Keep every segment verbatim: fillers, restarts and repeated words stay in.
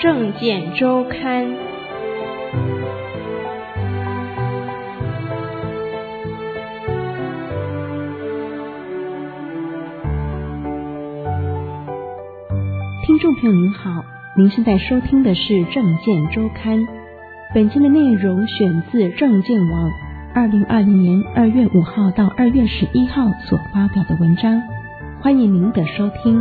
政见周刊。听众朋友您好，您现在收听的是政见周刊。本期的内容选自政见网二零二零年二月五号到二月十一号所发表的文章，欢迎您的收听。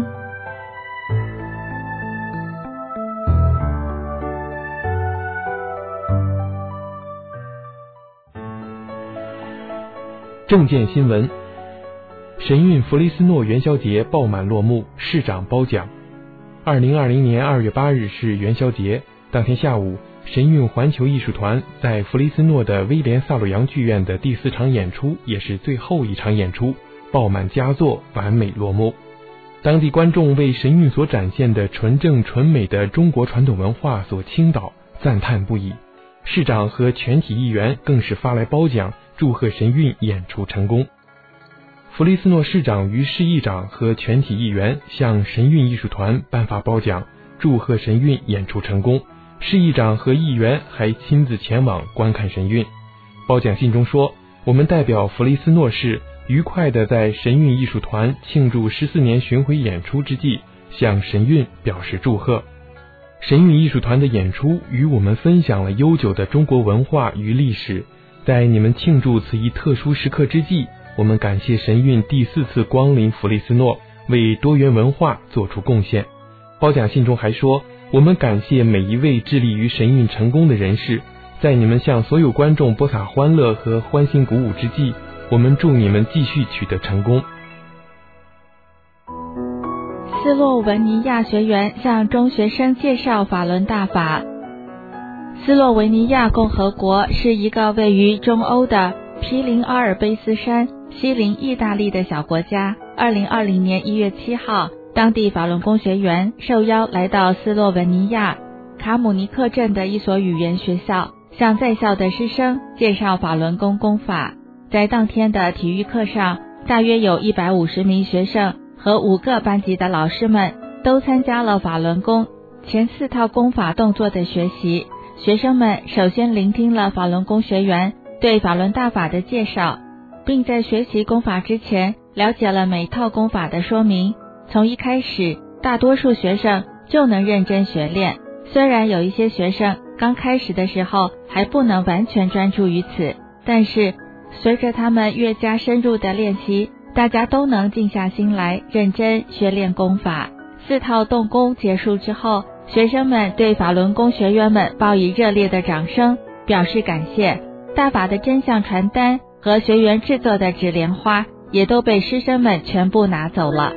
政见新闻：神韵弗利斯诺元宵节爆满落幕，市长褒奖。二零二零年二月八日是元宵节，当天下午，神韵环球艺术团在弗利斯诺的威廉萨洛扬剧院的第四场演出，也是最后一场演出，爆满佳作，完美落幕。当地观众为神韵所展现的纯正纯美的中国传统文化所倾倒，赞叹不已。市长和全体议员更是发来褒奖，祝贺神韵演出成功。弗利斯诺市长与市议长和全体议员向神韵艺术团颁发褒奖，祝贺神韵演出成功。市议长和议员还亲自前往观看神韵。褒奖信中说，我们代表弗利斯诺市愉快地在神韵艺术团庆祝十四年巡回演出之际，向神韵表示祝贺。神韵艺术团的演出与我们分享了悠久的中国文化与历史，在你们庆祝此一特殊时刻之际，我们感谢神韵第四次光临弗利斯诺，为多元文化做出贡献。褒奖信中还说，我们感谢每一位致力于神韵成功的人士，在你们向所有观众播撒欢乐和欢欣鼓舞之际，我们祝你们继续取得成功。 斯洛文尼亚学员向中学生介绍法轮大法。斯洛文尼亚共和国是一个位于中欧的毗邻阿尔卑斯山、西邻意大利的小国家。二零二零年一月七号，当地法轮功学员受邀来到斯洛文尼亚卡姆尼克镇的一所语言学校，向在校的师生介绍法轮功功法。在当天的体育课上，大约有一百五十名学生和五个班级的老师们都参加了法轮功前四套功法动作的学习。学生们首先聆听了法轮功学员对法轮大法的介绍，并在学习功法之前了解了每套功法的说明。从一开始，大多数学生就能认真学练，虽然有一些学生刚开始的时候还不能完全专注于此，但是随着他们越加深入的练习，大家都能静下心来认真学练功法。四套动功结束之后，学生们对法轮功学员们报以热烈的掌声，表示感谢。大法的真相传单和学员制作的纸莲花也都被师生们全部拿走了。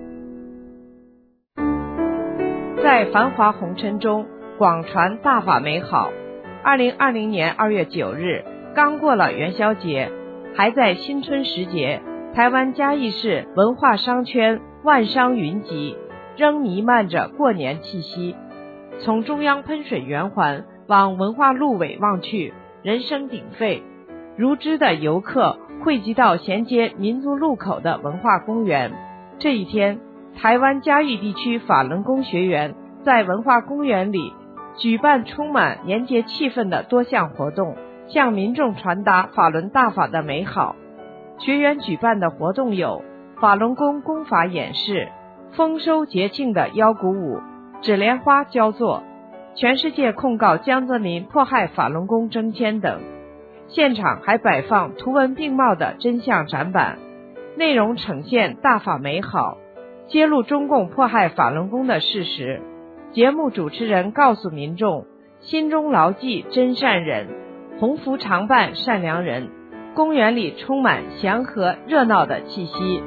在繁华红尘中广传大法美好。二零二零年二月九日，刚过了元宵节，还在新春时节，台湾嘉义市文化商圈万商云集，仍弥漫着过年气息。从中央喷水圆环往文化路尾望去，人声鼎沸，如织的游客汇集到衔接民族路口的文化公园。这一天，台湾嘉义地区法轮功学员在文化公园里举办充满年节气氛的多项活动，向民众传达法轮大法的美好。学员举办的活动有法轮功功法演示、丰收节庆的腰鼓舞、纸莲花交作、全世界控告江泽民迫害法轮功征签等。现场还摆放图文并茂的真相展板，内容呈现大法美好，揭露中共迫害法轮功的事实。节目主持人告诉民众，心中牢记真善忍，鸿福常伴善良人。公园里充满祥和热闹的气息。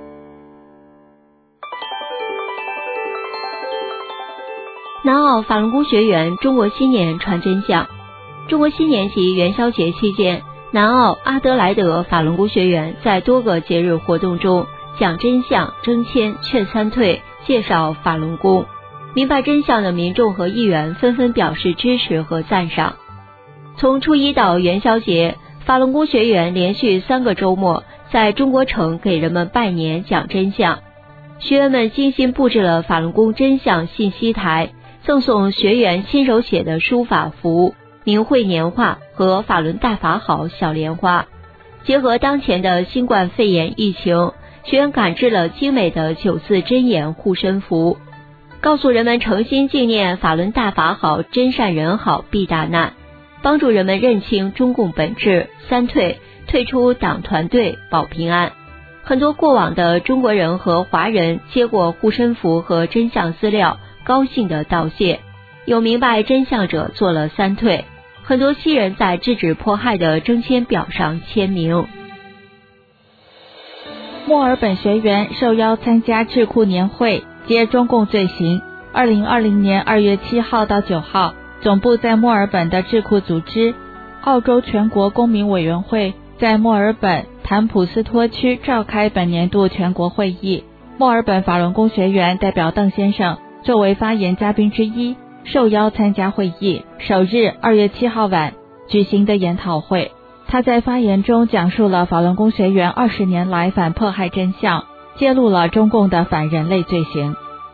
南澳法轮功学员中国新年传真相。中国新年及元宵节期间，南澳阿德莱德法轮功学员在多个节日活动中讲真相、征签、劝三退，介绍法轮功。明白真相的民众和议员纷纷表示支持和赞赏。从初一到元宵节，法轮功学员连续三个周末在中国城给人们拜年讲真相。学员们精心布置了法轮功真相信息台， 赠送学员亲手写的书法符、明慧年画和法轮大法好小莲花。结合当前的新冠肺炎疫情，学员赶制了精美的九字真言护身符，告诉人们诚心敬念法轮大法好，真善人好避大难，帮助人们认清中共本质，三退，退出党团队保平安。很多过往的中国人和华人接过护身符和真相资料，高兴地道谢，有明白真相者做了三退，很多西人在制止迫害的征签表上签名。 墨尔本学员受邀参加智库年会，揭中共罪行。二零二零年二月七号到九号，总部在墨尔本的智库组织澳洲全国公民委员会在墨尔本坦普斯托区召开本年度全国会议。墨尔本法轮功学员代表邓先生作为发言嘉宾之一，受邀参加会议首日二月七号晚举行的研讨会。他在发言中讲述了法轮功学员二十年来反迫害真相，揭露了中共的反人类罪行。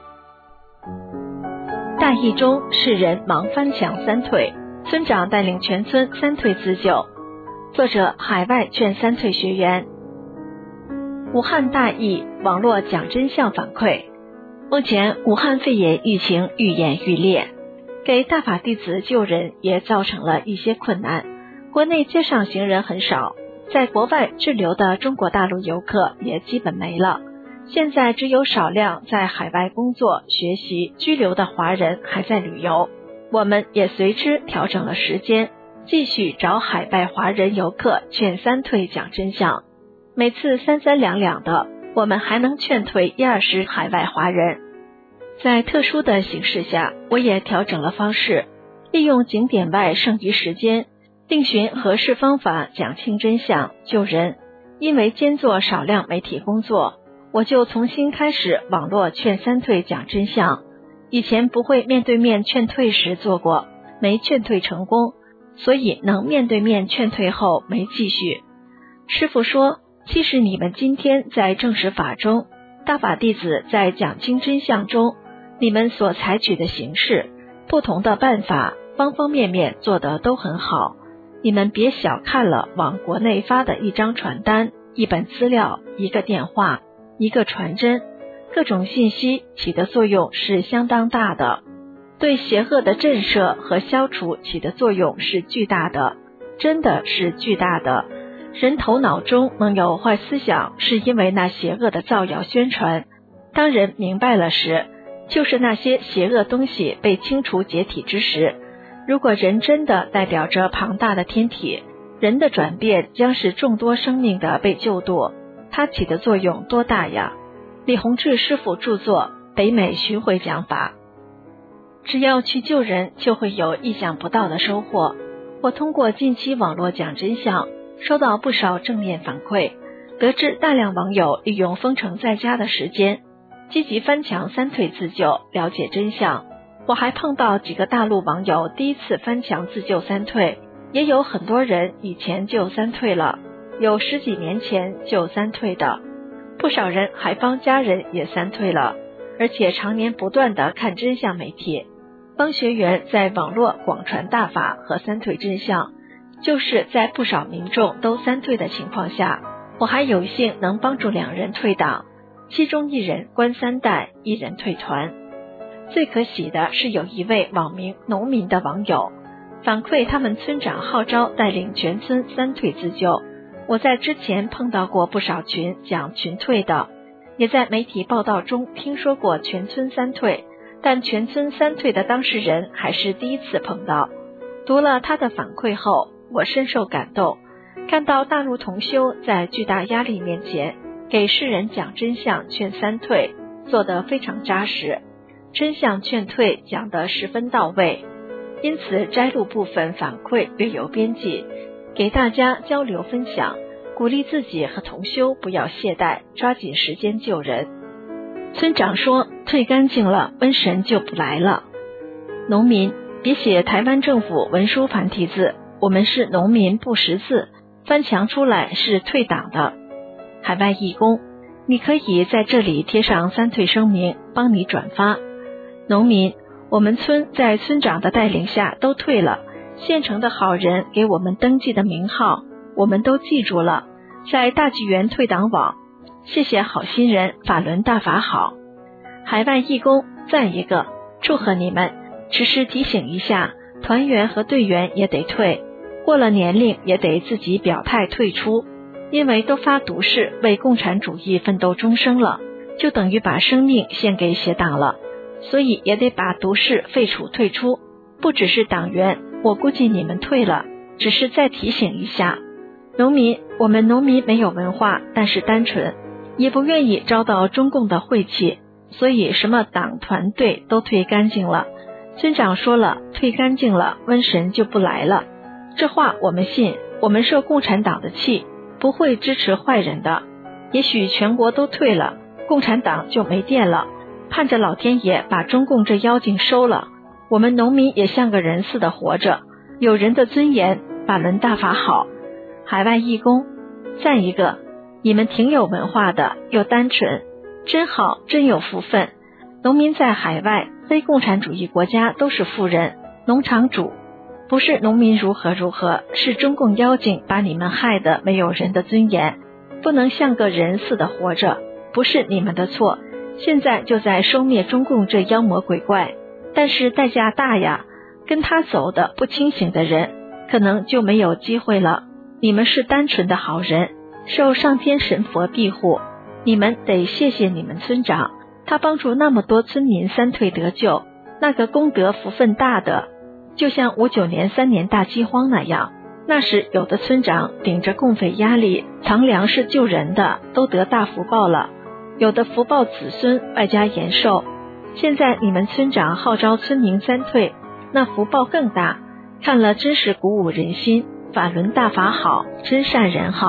大疫中，世人忙翻墙三退，村长带领全村三退自救。作者：海外劝三退学员。武汉大疫，网络讲真相反馈。目前武汉肺炎疫情愈演愈烈，给大法弟子救人也造成了一些困难。国内街上行人很少，在国外滞留的中国大陆游客也基本没了。现在只有少量在海外工作、学习、居留的华人还在旅游。我们也随之调整了时间，继续找海外华人游客劝三退讲真相。每次三三两两的，我们还能劝退一二十海外华人。在特殊的形势下，我也调整了方式，利用景点外剩余时间，另寻合适方法讲清真相、救人。因为兼做少量媒体工作，我就重新开始网络劝三退讲真相。以前不会面对面劝退时做过，没劝退成功，所以能面对面劝退后没继续。师父说，其实你们今天在正实法中，大法弟子在讲清真相中，你们所采取的形式、不同的办法，方方面面做得都很好。你们别小看了往国内发的一张传单、一本资料、一个电话、一个传真，各种信息起的作用是相当大的，对邪恶的震慑和消除起的作用是巨大的，真的是巨大的。人头脑中能有坏思想，是因为那邪恶的造谣宣传。当人明白了时，就是那些邪恶东西被清除解体之时。如果人真的代表着庞大的天体，人的转变将是众多生命的被救度，它起的作用多大呀！李洪志师父著作《北美巡回讲法》。只要去救人，就会有意想不到的收获。我通过近期网络讲真相，收到不少正面反馈，得知大量网友利用封城在家的时间，积极翻墙三退自救，了解真相。我还碰到几个大陆网友第一次翻墙自救三退，也有很多人以前就三退了，有十几年前就三退的，不少人还帮家人也三退了，而且常年不断的看真相媒体，帮学员在网络广传大法和三退真相。就是在不少民众都三退的情况下，我还有幸能帮助两人退党，其中一人关三代，一人退团。最可喜的是有一位网名农民的网友反馈，他们村长号召带领全村三退自救。我在之前碰到过不少群讲群退的，也在媒体报道中听说过全村三退，但全村三退的当事人还是第一次碰到。读了他的反馈后，我深受感动，看到大陆同修在巨大压力面前给世人讲真相劝三退，做得非常扎实，真相劝退讲得十分到位，因此摘录部分反馈略有编辑，给大家交流分享，鼓励自己和同修不要懈怠，抓紧时间救人。村长说，退干净了，瘟神就不来了。农民，别写台湾政府文书繁体字，我们是农民不识字，翻墙出来是退党的。海外义工，你可以在这里贴上三退声明，帮你转发。农民，我我们村在村长的带领下都退了，县城的好人给我们登记的名号我们都记住了，在大纪元退党网，谢谢好心人，法轮大法好。海外义工赞一个，祝贺你们，只是提醒一下，团员和队员也得退，过了年龄也得自己表态退出，因为都发毒誓为共产主义奋斗终生了，就等于把生命献给邪党了，所以也得把毒誓废除退出。不只是党员，我估计你们退了，只是再提醒一下。农民，我们农民没有文化，但是单纯，也不愿意遭到中共的晦气，所以什么党团队都退干净了。村长说了，退干净了，瘟神就不来了。这话我们信，我们受共产党的气，不会支持坏人的。也许全国都退了，共产党就没电了，盼着老天爷把中共这妖精收了，我们农民也像个人似的活着，有人的尊严，法轮大法好。海外义工赞一个，你们挺有文化的，又单纯，真好，真有福分。农民在海外非共产主义国家都是富人，农场主，不是农民如何如何，是中共妖精把你们害得没有人的尊严，不能像个人似的活着，不是你们的错，现在就在收灭中共这妖魔鬼怪，但是代价大呀，跟他走的不清醒的人可能就没有机会了。你们是单纯的好人，受上天神佛庇护，你们得谢谢你们村长，他帮助那么多村民三退得救，那个功德福分大的，就像五九年三年大饥荒那样，那时有的村长顶着共匪压力藏粮食救人的，都得大福报了，有的福报子孙外加延寿。现在你们村长号召村民三退，那福报更大，看了真是鼓舞人心，法轮大法好，真善人好。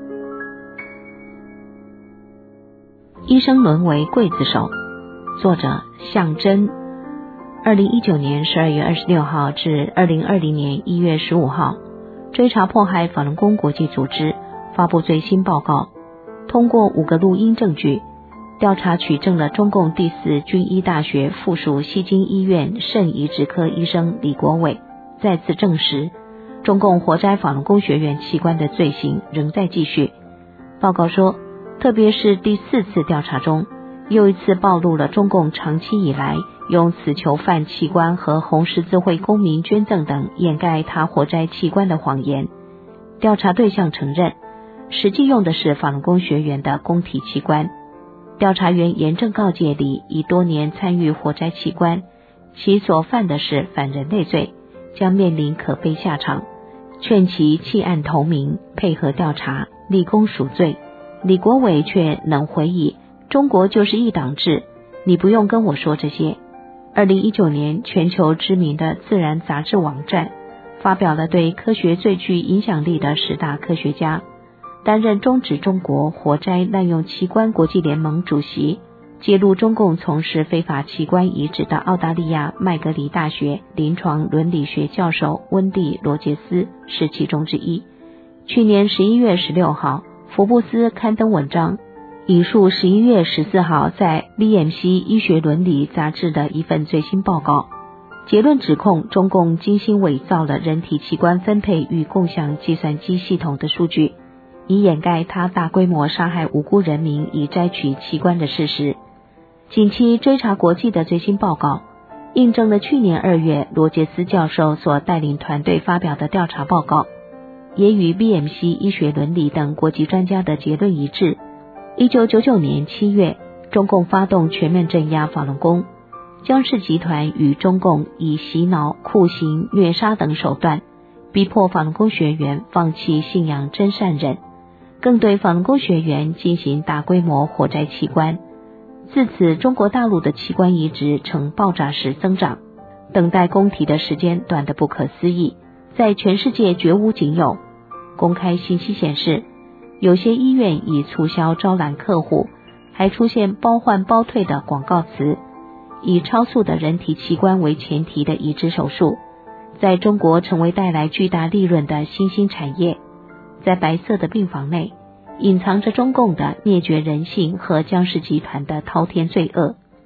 医生沦为刽子手，作者向真。二零一九年十二月二十六号至二零二零年一月十五号，追查迫害法轮功国际组织发布最新报告，通过五个录音证据，调查取证了中共第四军医大学附属西京医院肾移植科医生李国伟再次证实，中共活摘法轮功学员器官的罪行仍在继续。报告说，特别是第四次调查中，又一次暴露了中共长期以来用死囚犯器官和红十字会公民捐赠等掩盖他活摘器官的谎言。调查对象承认，实际用的是法轮功学员的公体器官。调查员严正告诫李已多年参与活摘器官，其所犯的是反人类罪，将面临可悲下场，劝其弃暗投明，配合调查，立功赎罪。李国伟却能回忆，中国就是一党制，你不用跟我说这些。二零一九年，全球知名的自然杂志网站发表了对科学最具影响力的十大科学家，担任终止中国活摘滥用器官国际联盟主席，揭露中共从事非法器官移植的澳大利亚麦格里大学临床伦理学教授温蒂·罗杰斯是其中之一。去年十一月十六号，福布斯刊登文章，引述十一月十四号在 B M C 医学伦理杂志的一份最新报告，结论指控中共精心伪造了人体器官分配与共享计算机系统的数据，以掩盖他大规模杀害无辜人民以摘取器官的事实。近期追查国际的最新报告，印证了去年二月罗杰斯教授所带领团队发表的调查报告，也与 B M C 医学伦理等国际专家的结论一致。一九九九年七月，中共发动全面镇压法轮功，江氏集团与中共以洗脑、酷刑、虐杀等手段，逼迫法轮功学员放弃信仰真善忍，更对法轮功学员进行大规模活摘器官。自此，中国大陆的器官移植呈爆炸式增长，等待供体的时间短得不可思议，在全世界绝无仅有。公开信息显示，有些医院以促销招揽客户，还出现包换包退的广告词，以超速的人体器官为前提的移植手术，在中国成为带来巨大利润的新兴产业。在白色的病房内，隐藏着中共的灭绝人性和江氏集团的滔天罪恶。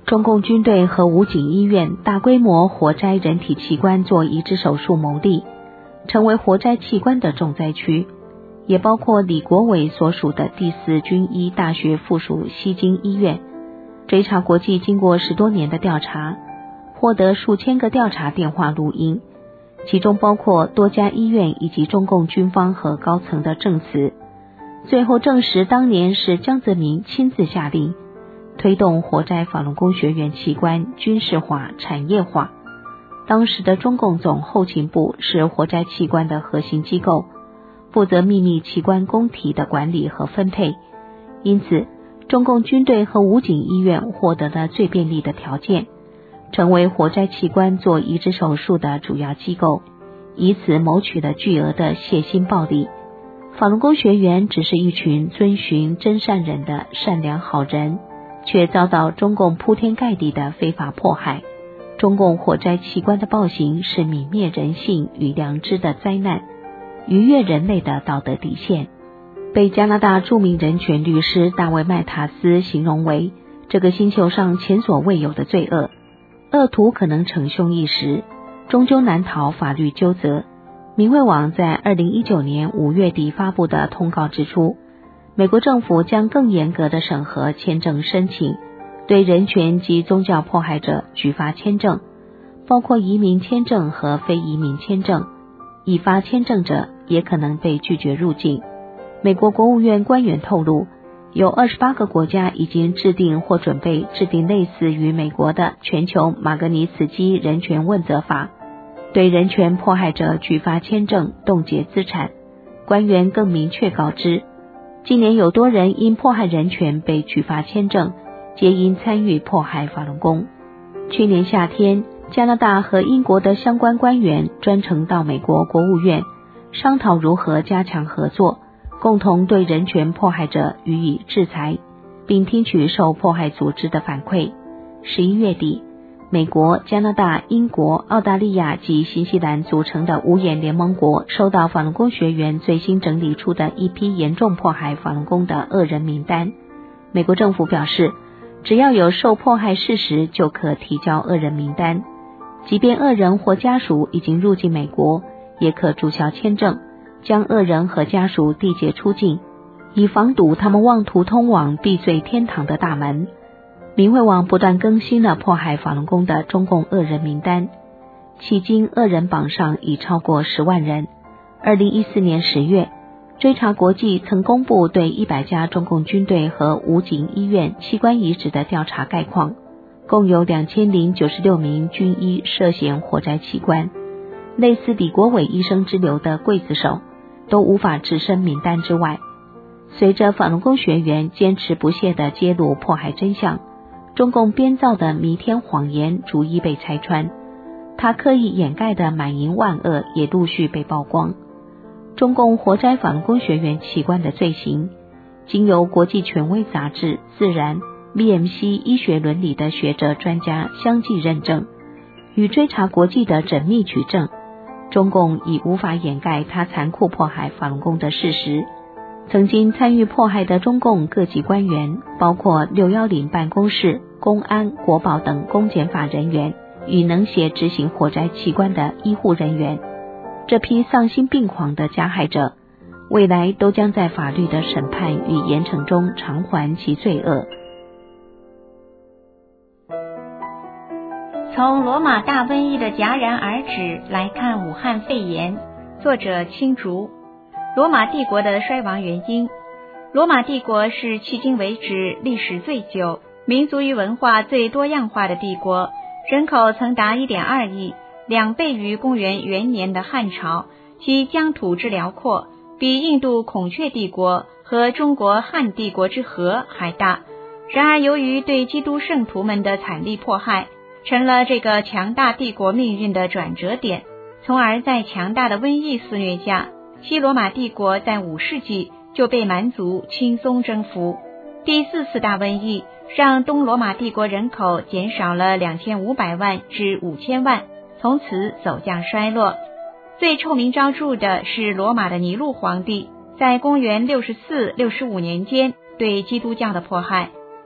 中共军队和武警医院大规模活摘人体器官做移植手术牟利，成为活摘器官的重灾区，也包括李国伟所属的第四军医大学附属西京医院。追查国际经过十多年的调查，获得数千个调查电话录音，其中包括多家医院以及中共军方和高层的证词，最后证实当年是江泽民亲自下令推动活摘法轮功学员器官军事化、产业化。当时的中共总后勤部是活摘器官的核心机构，负责秘密器官供体的管理和分配，因此中共军队和武警医院获得了最便利的条件，成为活摘器官做移植手术的主要机构，以此谋取了巨额的血腥暴利。法轮功学员只是一群遵循真善忍的善良好人，却遭到中共铺天盖地的非法迫害。中共活摘器官的暴行是泯灭人性与良知的灾难，逾越人类的道德底线，被加拿大著名人权律师大卫·麦塔斯形容为这个星球上前所未有的罪恶。恶徒可能逞凶一时，终究难逃法律究责。明慧网在二零一九年五月底发布的通告指出，美国政府将更严格的审核签证申请，对人权及宗教迫害者拒发签证，包括移民签证和非移民签证，已发签证者也可能被拒绝入境。美国国务院官员透露，有二十八个国家已经制定或准备制定类似于美国的全球马格尼茨基人权问责法，对人权迫害者拒发签证、冻结资产。官员更明确告知，今年有多人因迫害人权被拒发签证，皆因参与迫害法轮功。去年夏天，加拿大和英国的相关官员专程到美国国务院，商讨如何加强合作，共同对人权迫害者予以制裁，并听取受迫害组织的反馈。十一月底，美国、加拿大、英国、澳大利亚及新西兰组成的五眼联盟国收到法轮功学员最新整理出的一批严重迫害法轮功的恶人名单。美国政府表示，只要有受迫害事实，就可提交恶人名单，即便恶人或家属已经入境美国，也可注销签证，将恶人和家属缔结出境，以防堵他们妄图通往避罪天堂的大门。明慧网不断更新了迫害法轮功的中共恶人名单，迄今恶人榜上已超过十万人。二零一四年十月，追查国际曾公布对一百家中共军队和武警医院器官移植的调查概况，共有两千零九十六名军医涉嫌活摘器官，类似李国伟医生之流的刽子手都无法置身名单之外。随着法轮功学员坚持不懈地揭露迫害真相，中共编造的弥天谎言逐一被拆穿，他刻意掩盖的满盈万恶也陆续被曝光。中共活摘法轮功学员器官的罪行，经由国际权威杂志《自然》、B M C 医学伦理的学者专家相继认证，与追查国际的缜密取证，中共已无法掩盖他残酷迫害法轮功的事实。曾经参与迫害的中共各级官员，包括六一零办公室、公安、国保等公检法人员与能协执行活摘器官的医护人员，这批丧心病狂的加害者，未来都将在法律的审判与严惩中偿还其罪恶。 从罗马大瘟疫的戛然而止来看武汉肺炎，作者青竹。罗马帝国的衰亡原因。罗马帝国是迄今为止历史最久、民族与文化最多样化的帝国，人口曾达 一点二亿，两倍于公元元年的汉朝，其疆土之辽阔，比印度孔雀帝国和中国汉帝国之和还大。然而由于对基督圣徒们的惨烈迫害，成了这个强大帝国命运的转折点，从而在强大的瘟疫肆虐下，西罗马帝国在五世纪就被蛮族轻松征服。第四次大瘟疫让东罗马帝国人口减少了两千五百万至五千万，从此走向衰落。最臭名昭著的是罗马的尼禄皇帝在公元六十四、六十五年间对基督教的迫害。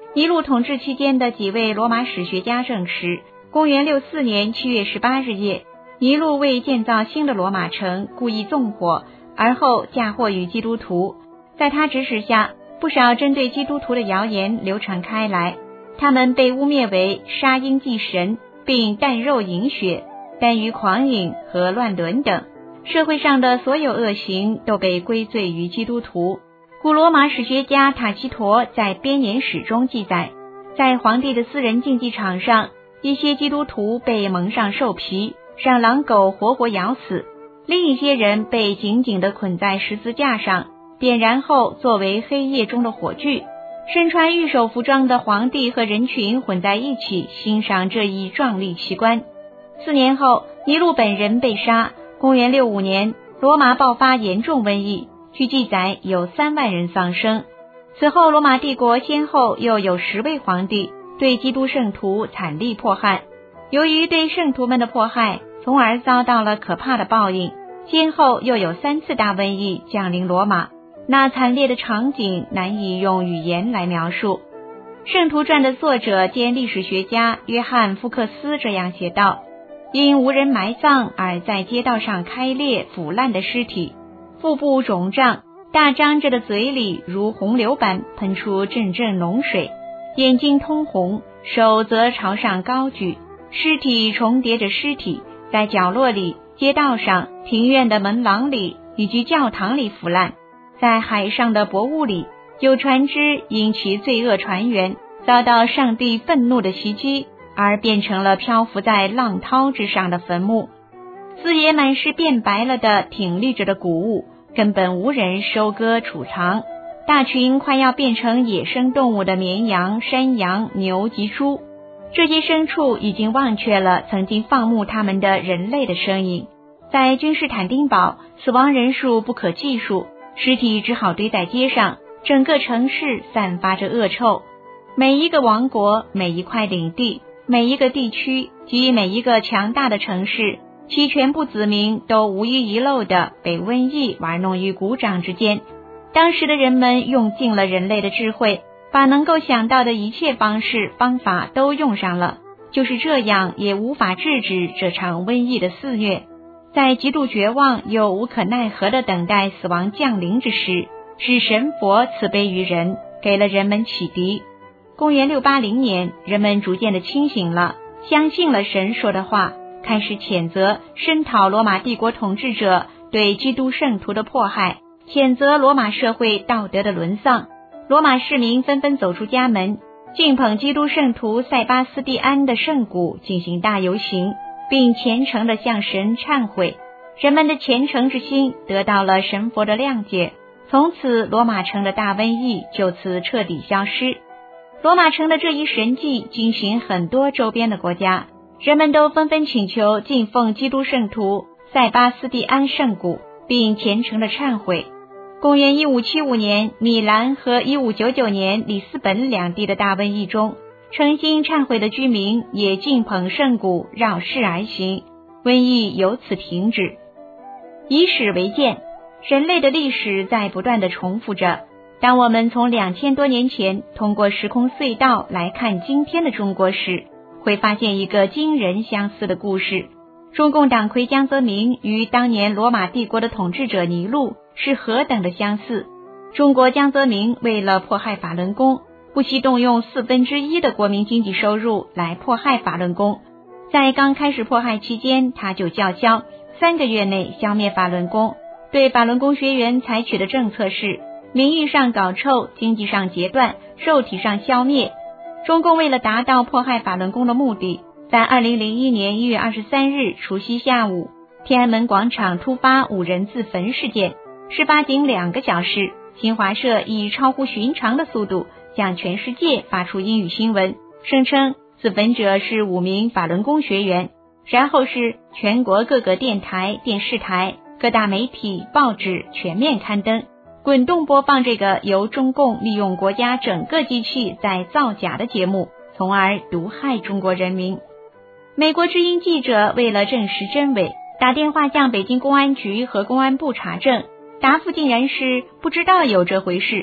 尼禄统治期间的几位罗马史学家证实，公元六四年七月十八日夜，尼禄为建造新的罗马城故意纵火，而后嫁祸于基督徒。在他指使下，不少针对基督徒的谣言流传开来，他们被污蔑为杀婴祭神，并啖肉饮血、耽于狂饮和乱伦等。社会上的所有恶行都被归罪于基督徒。古罗马史学家塔基佗在编年史中记载，在皇帝的私人竞技场上，一些基督徒被蒙上兽皮，让狼狗活活咬死；另一些人被紧紧地捆在十字架上，点燃后作为黑夜中的火炬。身穿御手服装的皇帝和人群混在一起欣赏这一壮丽奇观。四年后，尼禄本人被杀。公元六五年，罗马爆发严重瘟疫，据记载有三万人丧生。此后，罗马帝国先后又有十位皇帝对基督圣徒惨厉迫害。由于对圣徒们的迫害，从而遭到了可怕的报应，先后又有三次大瘟疫降临罗马，那惨烈的场景难以用语言来描述。圣徒传的作者兼历史学家约翰·福克斯这样写道：因无人埋葬而在街道上开裂腐烂的尸体，腹部肿胀，大张着的嘴里如洪流般喷出阵阵脓水，眼睛通红，手则朝上高举，尸体重叠着尸体，在角落里、街道上、庭院的门廊里以及教堂里腐烂。在海上的薄雾里，有船只因其罪恶船员遭到上帝愤怒的袭击，而变成了漂浮在浪涛之上的坟墓。四野满是变白了的挺立着的谷物，根本无人收割储藏。大群快要变成野生动物的绵羊、山羊、牛及猪，这些牲畜已经忘却了曾经放牧他们的人类的身影。在君士坦丁堡，死亡人数不可计数，尸体只好堆在街上，整个城市散发着恶臭。每一个王国、每一块领地、每一个地区及每一个强大的城市，其全部子民都无一遗漏地被瘟疫玩弄于股掌之间。当时的人们用尽了人类的智慧，把能够想到的一切方式方法都用上了，就是这样也无法制止这场瘟疫的肆虐。在极度绝望又无可奈何地等待死亡降临之时，是神佛慈悲于人，给了人们启迪。公元六八零年，人们逐渐地清醒了，相信了神说的话，开始谴责声讨罗马帝国统治者对基督圣徒的迫害，谴责罗马社会道德的沦丧。罗马市民纷纷走出家门，敬捧基督圣徒塞巴斯蒂安的圣骨进行大游行，并虔诚地向神忏悔。人们的虔诚之心得到了神佛的谅解，从此罗马城的大瘟疫就此彻底消失。罗马城的这一神迹惊醒很多周边的国家，人们都纷纷请求敬奉基督圣徒塞巴斯蒂安圣骨，并虔诚的忏悔。公元一五七五年，米兰和一五九九年里斯本两地的大瘟疫中，诚心忏悔的居民也敬捧圣骨绕世而行，瘟疫由此停止。以史为鉴，人类的历史在不断地重复着。当我们从两千多年前通过时空隧道来看今天的中国时，会发现一个惊人相似的故事。中共党魁江泽民与当年罗马帝国的统治者尼禄是何等的相似。中国江泽民为了迫害法轮功，不惜动用四分之一的国民经济收入来迫害法轮功。在刚开始迫害期间，他就叫嚣三个月内消灭法轮功。对法轮功学员采取的政策是名誉上搞臭，经济上截断，肉体上消灭。中共为了达到迫害法轮功的目的，在二零零一年一月二十三日除夕下午，天安门广场突发五人自焚事件。事发仅两个小时，新华社以超乎寻常的速度向全世界发出英语新闻，声称自焚者是五名法轮功学员。然后是全国各个电台、电视台、各大媒体、报纸全面刊登，滚动播放这个由中共利用国家整个机器在造假的节目，从而毒害中国人民。美国之音记者为了证实真伪，打电话向北京公安局和公安部查证，答复竟然是不知道有这回事。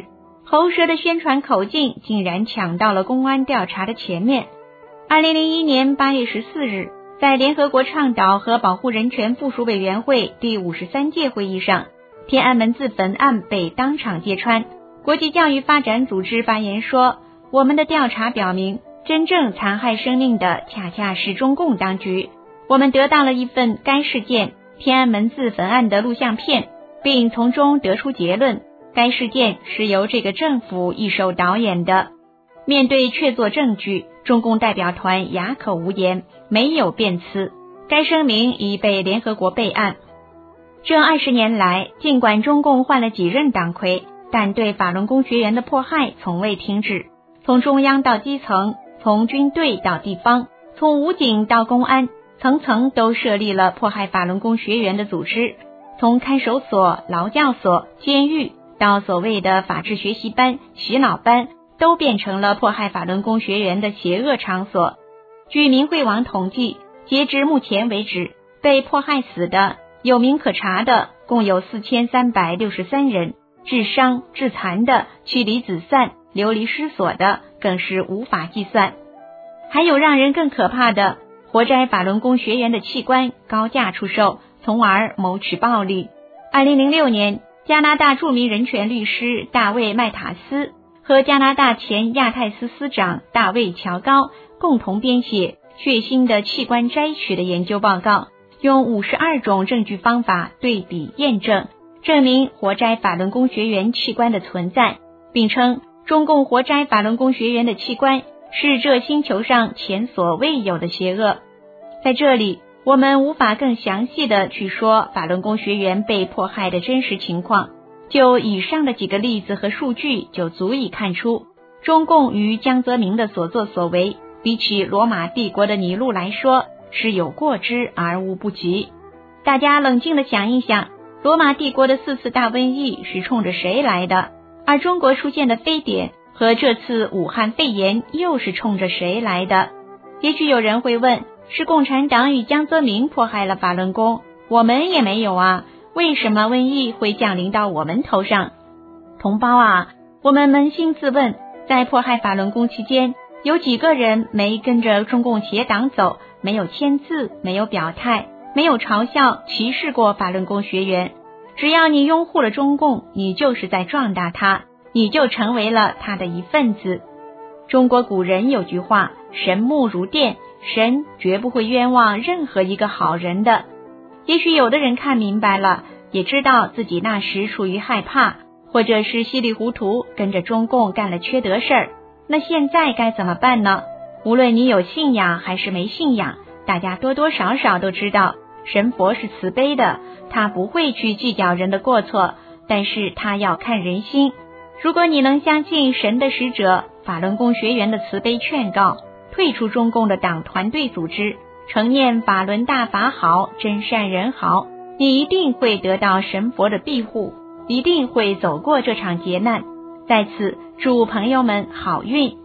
喉舌的宣传口径竟然抢到了公安调查的前面。二零零一年八月十四日，在联合国倡导和保护人权附属委员会第五十三届会议上，天安门自焚案被当场揭穿。国际教育发展组织发言说，我们的调查表明，真正残害生命的恰恰是中共当局。我们得到了一份该事件天安门自焚案的录像片，并从中得出结论，该事件是由这个政府一手导演的。面对确凿证据，中共代表团哑口无言，没有辩词。该声明已被联合国备案。这二十年来，尽管中共换了几任党魁，但对法轮功学员的迫害从未停止。从中央到基层，从军队到地方，从武警到公安，层层都设立了迫害法轮功学员的组织。从看守所、劳教所、监狱到所谓的法治学习班、洗脑班，都变成了迫害法轮功学员的邪恶场所。据明慧网统计，截至目前为止，被迫害死的有名可查的共有四千三百六十三人，致伤、致残的、妻离子散、流离失所的更是无法计算。还有让人更可怕的，活摘法轮功学员的器官高价出售，从而谋取暴利。二零零六年，加拿大著名人权律师大卫麦塔斯和加拿大前亚太司司长大卫乔高共同编写血腥的器官摘取的研究报告，用五十二种证据方法对比验证，证明活摘法轮功学员器官的存在，并称中共活摘法轮功学员的器官是这星球上前所未有的邪恶。在这里，我们无法更详细的去说法轮功学员被迫害的真实情况，就以上的几个例子和数据就足以看出，中共与江泽民的所作所为，比起罗马帝国的尼禄来说，是有过之而无不及。大家冷静地想一想，罗马帝国的四次大瘟疫是冲着谁来的？而中国出现的非典和这次武汉肺炎又是冲着谁来的？也许有人会问，是共产党与江泽民迫害了法轮功，我们也没有啊，为什么瘟疫会降临到我们头上？同胞啊，我们扪心自问，在迫害法轮功期间，有几个人没跟着中共邪党走，没有签字，没有表态，没有嘲笑歧视过法轮功学员？只要你拥护了中共，你就是在壮大它，你就成为了他的一份子。中国古人有句话，神目如电，神绝不会冤枉任何一个好人的。也许有的人看明白了，也知道自己那时处于害怕，或者是稀里糊涂跟着中共干了缺德事儿，那现在该怎么办呢？无论你有信仰还是没信仰，大家多多少少都知道，神佛是慈悲的，他不会去计较人的过错，但是他要看人心。如果你能相信神的使者法轮功学员的慈悲劝告，退出中共的党团队组织，承念法轮大法好，真善人好，你一定会得到神佛的庇护，一定会走过这场劫难。在此祝朋友们好运。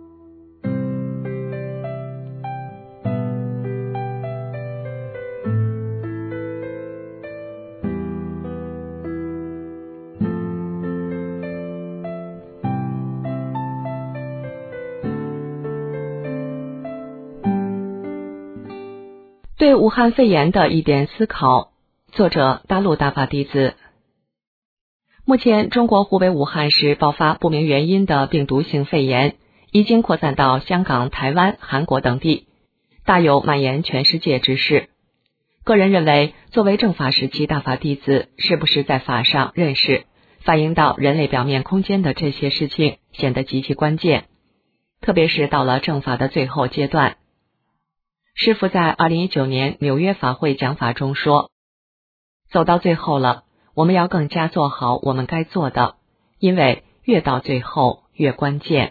对武汉肺炎的一点思考，作者大陆大法弟子。目前中国湖北武汉市爆发不明原因的病毒性肺炎，已经扩散到香港、台湾、韩国等地，大有蔓延全世界之势。个人认为，作为正法时期大法弟子，是不是在法上认识反映到人类表面空间的这些事情显得极其关键，特别是到了正法的最后阶段。师父在二零一九年纽约法会讲法中说，走到最后了，我们要更加做好我们该做的，因为越到最后越关键。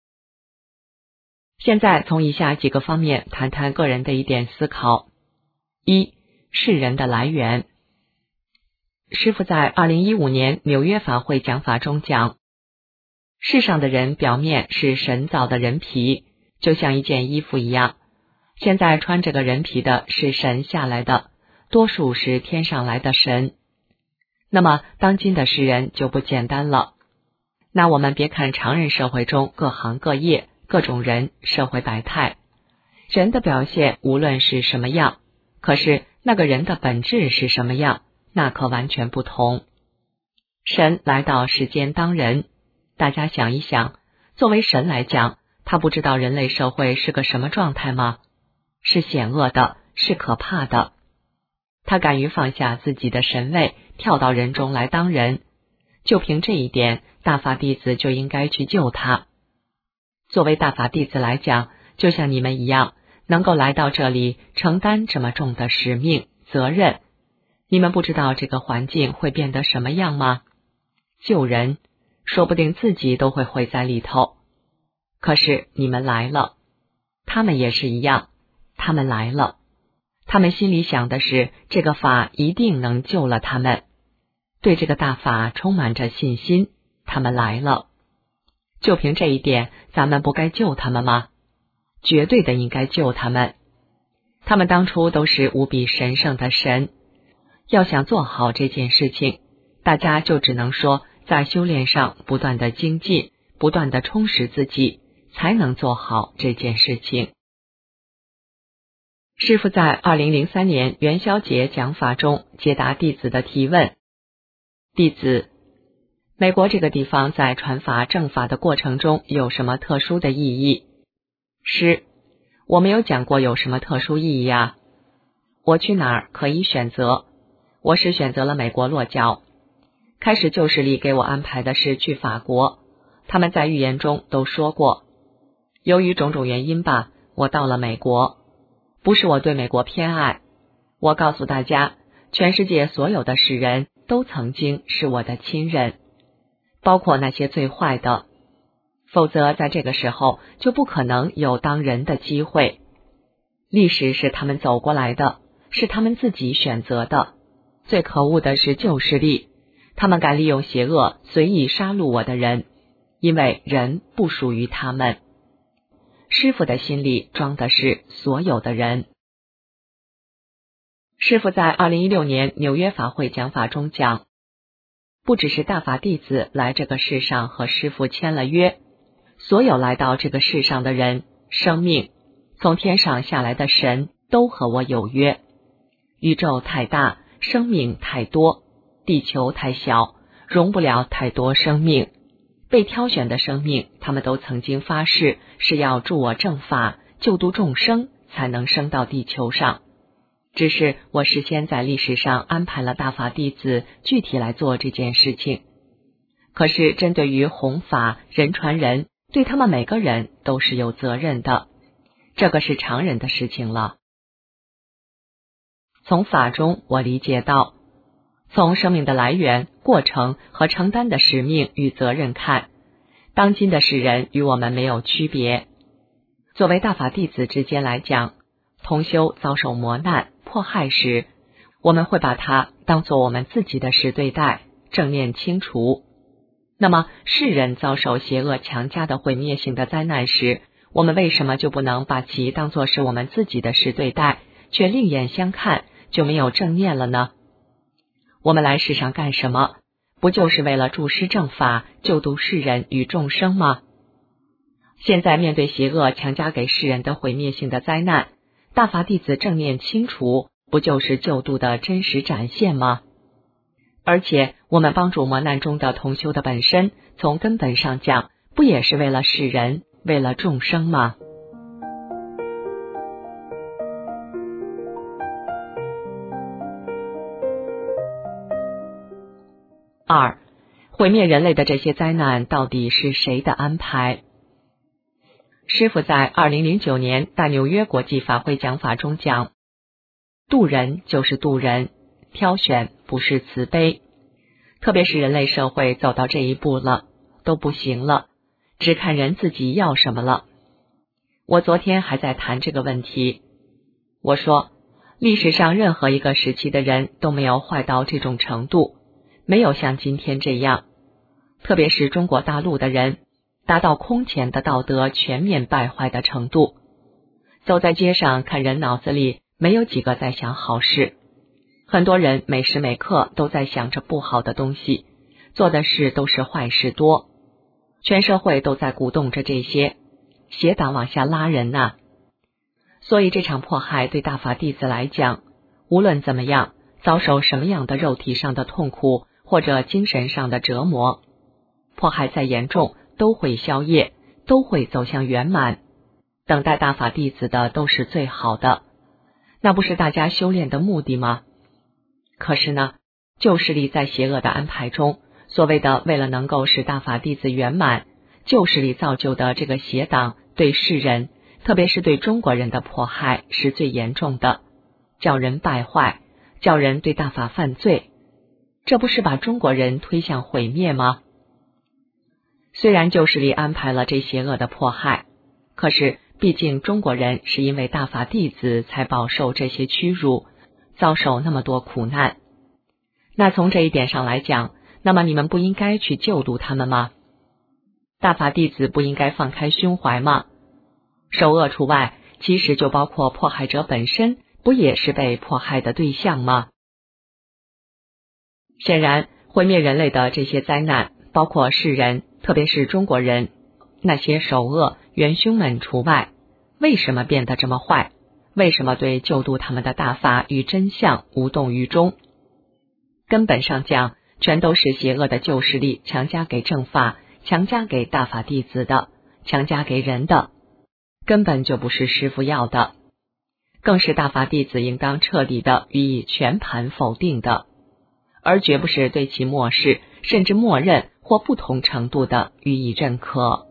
现在从以下几个方面谈谈个人的一点思考。一、是人的来源。师父在二零一五年纽约法会讲法中讲，世上的人表面是神造的人皮，就像一件衣服一样，现在穿这个人皮的是神下来的，多数是天上来的神。那么当今的世人就不简单了， 那我们别看常人社会中各行各业、各种人、社会百态，人的表现无论是什么样，可是那个人的本质是什么样，那可完全不同。神来到世间当人，大家想一想，作为神来讲，他不知道人类社会是个什么状态吗？是险恶的，是可怕的。他敢于放下自己的神位，跳到人中来当人，就凭这一点，大法弟子就应该去救他。作为大法弟子来讲，就像你们一样，能够来到这里承担这么重的使命责任，你们不知道这个环境会变得什么样吗？救人，说不定自己都会毁在里头。可是你们来了，他们也是一样，他们来了，他们心里想的是这个法一定能救了他们，对这个大法充满着信心，他们来了。就凭这一点，咱们不该救他们吗？绝对的应该救他们。他们当初都是无比神圣的神，要想做好这件事情，大家就只能说在修炼上不断的精进，不断的充实自己，才能做好这件事情。师父在二零零三年元宵节讲法中解答弟子的提问。弟子，美国这个地方在传法正法的过程中有什么特殊的意义？师，我没有讲过有什么特殊意义啊。我去哪儿可以选择，我是选择了美国落脚。开始旧势力给我安排的是去法国，他们在预言中都说过，由于种种原因吧，我到了美国。不是我对美国偏爱，我告诉大家，全世界所有的世人都曾经是我的亲人，包括那些最坏的，否则在这个时候就不可能有当人的机会。历史是他们走过来的，是他们自己选择的。最可恶的是旧势力，他们敢利用邪恶随意杀戮我的人，因为人不属于他们。师父的心里装的是所有的人。师父在二零一六年纽约法会讲法中讲，不只是大法弟子来这个世上和师父签了约，所有来到这个世上的人，生命，从天上下来的神都和我有约。宇宙太大，生命太多，地球太小，容不了太多生命。被挑选的生命，他们都曾经发誓是要助我正法，救度众生，才能升到地球上。只是我事先在历史上安排了大法弟子具体来做这件事情。可是针对于弘法人传人，对他们每个人都是有责任的，这个是常人的事情了。从法中我理解到，从生命的来源、过程和承担的使命与责任看，当今的世人与我们没有区别。作为大法弟子之间来讲，同修遭受磨难、迫害时，我们会把它当作我们自己的事对待，正念清除。那么世人遭受邪恶强加的毁灭性的灾难时，我们为什么就不能把其当作是我们自己的事对待，却另眼相看，就没有正念了呢？我们来世上干什么？不就是为了助施正法，救度世人与众生吗？现在面对邪恶强加给世人的毁灭性的灾难，大法弟子正念清除，不就是救度的真实展现吗？而且我们帮助磨难中的同修的本身，从根本上讲，不也是为了世人，为了众生吗？二，毁灭人类的这些灾难到底是谁的安排？师父在二零零九年大纽约国际法会讲法中讲，渡人就是渡人，挑选不是慈悲。特别是人类社会走到这一步了，都不行了，只看人自己要什么了。我昨天还在谈这个问题，我说历史上任何一个时期的人都没有坏到这种程度，没有像今天这样，特别是中国大陆的人，达到空前的道德全面败坏的程度。走在街上看人脑子里没有几个在想好事，很多人每时每刻都在想着不好的东西，做的事都是坏事多。 全社会都在鼓动着这些邪党往下拉人呐、啊。所以这场迫害对大法弟子来讲，无论怎么样，遭受什么样的肉体上的痛苦或者精神上的折磨，迫害再严重都会消业，都会走向圆满。等待大法弟子的都是最好的，那不是大家修炼的目的吗？可是呢，旧势力在邪恶的安排中，所谓的为了能够使大法弟子圆满，旧势力造就的这个邪党对世人，特别是对中国人的迫害是最严重的，叫人败坏，叫人对大法犯罪，这不是把中国人推向毁灭吗？虽然旧势力安排了这邪恶的迫害，可是毕竟中国人是因为大法弟子才饱受这些屈辱，遭受那么多苦难。那从这一点上来讲，那么你们不应该去救度他们吗？大法弟子不应该放开胸怀吗？受恶除外，其实就包括迫害者本身，不也是被迫害的对象吗？显然，毁灭人类的这些灾难，包括世人，特别是中国人，那些首恶元凶们除外，为什么变得这么坏？为什么对救度他们的大法与真相无动于衷？根本上讲，全都是邪恶的旧势力强加给正法，强加给大法弟子的，强加给人的，根本就不是师父要的，更是大法弟子应当彻底的予以全盘否定的，而绝不是对其漠视，甚至默认或不同程度的予以认可。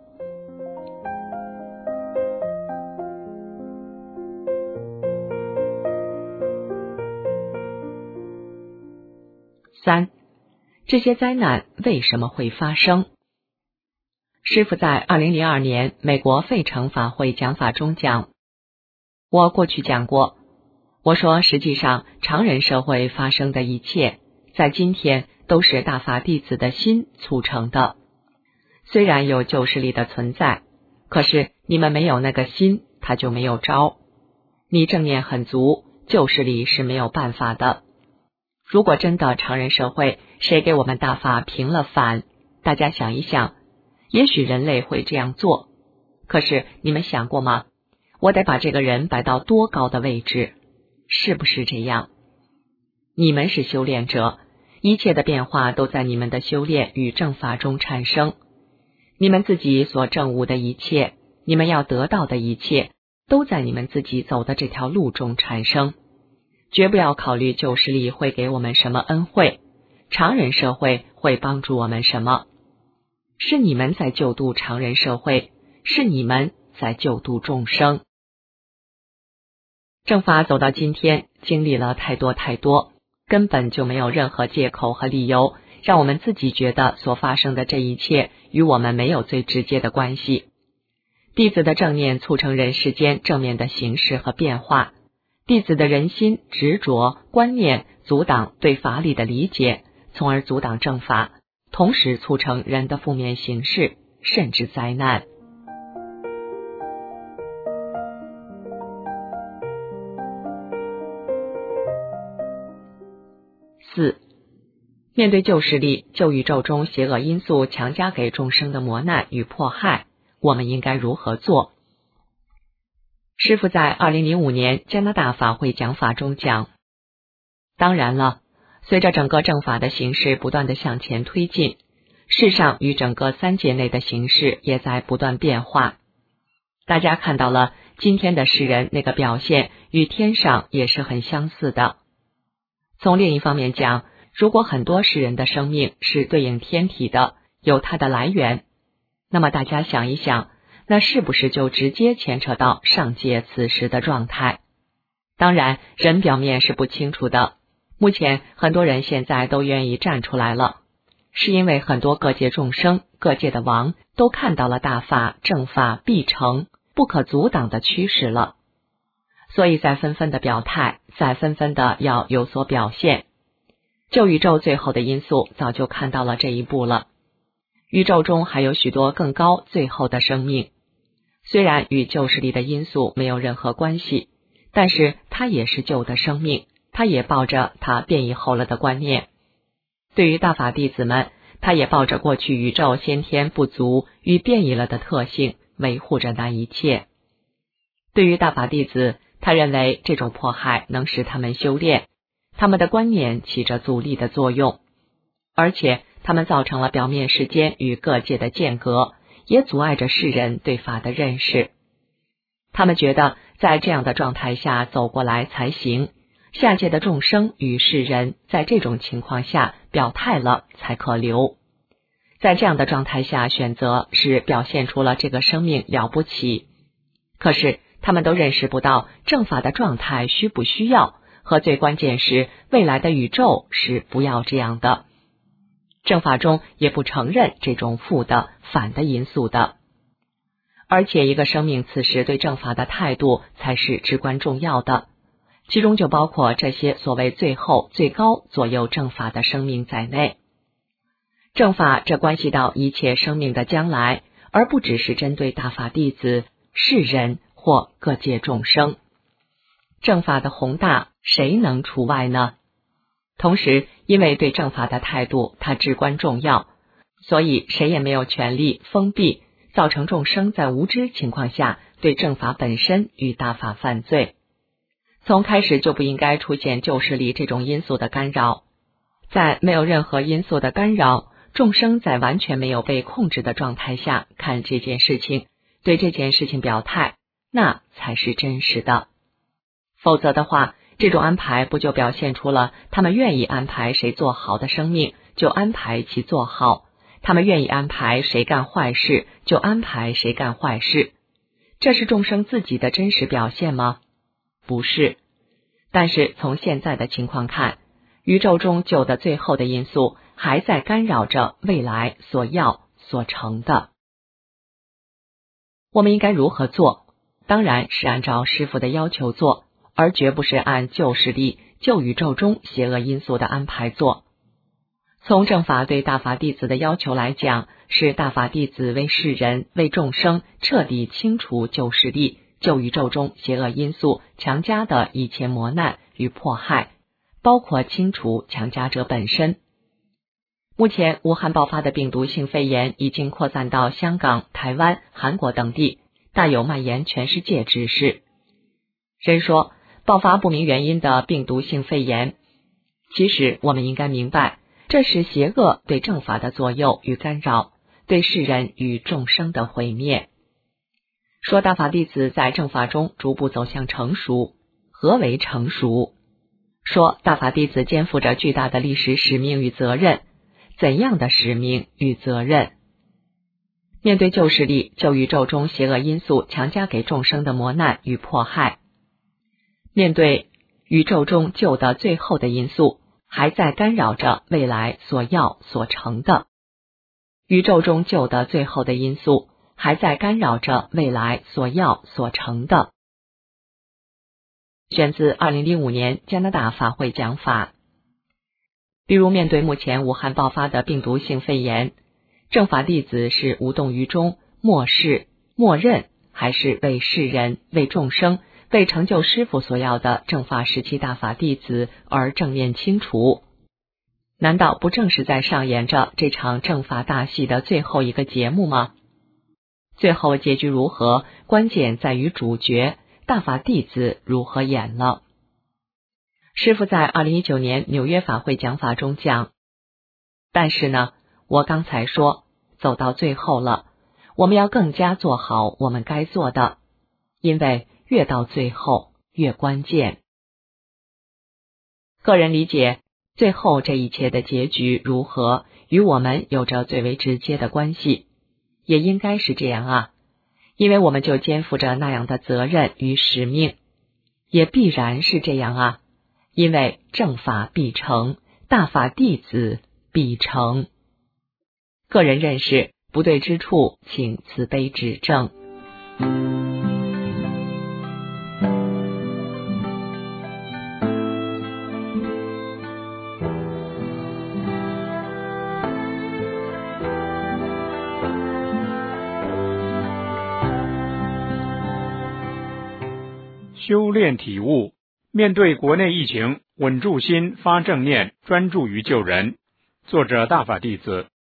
三，这些灾难为什么会发生？师父在二零零二年美国费城法会讲法中讲，我过去讲过，我说实际上常人社会发生的一切，在今天都是大法弟子的心促成的。虽然有旧势力的存在，可是你们没有那个心，他就没有招。你正念很足，旧势力是没有办法的。如果真的常人社会，谁给我们大法平了反，大家想一想，也许人类会这样做。可是你们想过吗？我得把这个人摆到多高的位置，是不是这样？你们是修炼者，一切的变化都在你们的修炼与正法中产生。你们自己所证悟的一切，你们要得到的一切，都在你们自己走的这条路中产生。绝不要考虑旧势力会给我们什么恩惠，常人社会会帮助我们什么。是你们在救度常人社会，是你们在救度众生。正法走到今天，经历了太多太多，根本就没有任何借口和理由让我们自己觉得所发生的这一切与我们没有最直接的关系。弟子的正念促成人世间正面的形式和变化，弟子的人心执着观念阻挡对法理的理解，从而阻挡正法，同时促成人的负面形式，甚至灾难。四，面对旧势力、旧宇宙中邪恶因素强加给众生的磨难与迫害，我们应该如何做？师父在二零零五年加拿大法会讲法中讲，当然了，随着整个正法的形势不断的向前推进，世上与整个三界内的形势也在不断变化。大家看到了今天的世人那个表现与天上也是很相似的。从另一方面讲，如果很多世人的生命是对应天体的，有它的来源，那么大家想一想，那是不是就直接牵扯到上界此时的状态？当然，人表面是不清楚的。目前很多人现在都愿意站出来了，是因为很多各界众生、各界的王都看到了大法、正法必成、不可阻挡的趋势了，所以在纷纷的表态，在纷纷的要有所表现。旧宇宙最后的因素早就看到了这一步了。宇宙中还有许多更高最后的生命，虽然与旧势力的因素没有任何关系，但是它也是旧的生命，它也抱着它变异后了的观念。对于大法弟子们， 他也抱着过去宇宙先天不足与变异了的特性，维护着那一切。对于大法弟子，他认为这种迫害能使他们修炼，他们的观念起着阻力的作用，而且他们造成了表面世间与各界的间隔，也阻碍着世人对法的认识。他们觉得在这样的状态下走过来才行，下界的众生与世人在这种情况下表态了才可留。在这样的状态下选择，是表现出了这个生命了不起。可是他们都认识不到正法的状态需不需要，和最关键是未来的宇宙是不要这样的。正法中也不承认这种负的反的因素的。而且一个生命此时对正法的态度才是至关重要的，其中就包括这些所谓最后最高左右正法的生命在内。正法这关系到一切生命的将来，而不只是针对大法弟子、世人或各界众生。正法的宏大，谁能除外呢？同时，因为对正法的态度它至关重要，所以谁也没有权利封闭，造成众生在无知情况下对正法本身与大法犯罪。从开始就不应该出现旧势力这种因素的干扰。在没有任何因素的干扰，众生在完全没有被控制的状态下看这件事情，对这件事情表态，那才是真实的。否则的话，这种安排不就表现出了他们愿意安排谁做好的生命就安排其做好，他们愿意安排谁干坏事就安排谁干坏事。这是众生自己的真实表现吗？不是。但是从现在的情况看，宇宙中旧的最后的因素还在干扰着未来所要所成的。我们应该如何做？当然是按照师父的要求做，而绝不是按旧势力、旧宇宙中邪恶因素的安排做。从正法对大法弟子的要求来讲，是大法弟子为世人、为众生彻底清除旧势力、旧宇宙中邪恶因素强加的一切磨难与迫害，包括清除强加者本身。目前武汉爆发的病毒性肺炎已经扩散到香港、台湾、韩国等地，大有蔓延全世界之势。人说爆发不明原因的病毒性肺炎，其实我们应该明白，这是邪恶对正法的左右与干扰，对世人与众生的毁灭。说大法弟子在正法中逐步走向成熟，何为成熟？说大法弟子肩负着巨大的历史使命与责任，怎样的使命与责任？面对旧势力、旧宇宙中邪恶因素强加给众生的磨难与迫害，面对宇宙中旧的最后的因素还在干扰着未来所要所成的，宇宙中旧的最后的因素还在干扰着未来所要所成的。选自二零零五年加拿大法会讲法。比如面对目前武汉爆发的病毒性肺炎，正法弟子是无动于衷、漠视、默认，还是为世人、为众生、为成就师父所要的正法时期大法弟子而正面清除？难道不正是在上演着这场正法大戏的最后一个节目吗？最后结局如何，关键在于主角大法弟子如何演了。师父在二零一九年纽约法会讲法中讲，但是呢，我刚才说走到最后了，我们要更加做好我们该做的，因为越到最后越关键。个人理解，最后这一切的结局如何，与我们有着最为直接的关系，也应该是这样啊，因为我们就肩负着那样的责任与使命，也必然是这样啊，因为正法必成，大法弟子必成。个人认识不对之处，请慈悲指正。 修炼体悟，面对国内疫情，稳住心，发正念，专注于救人。作者大法弟子。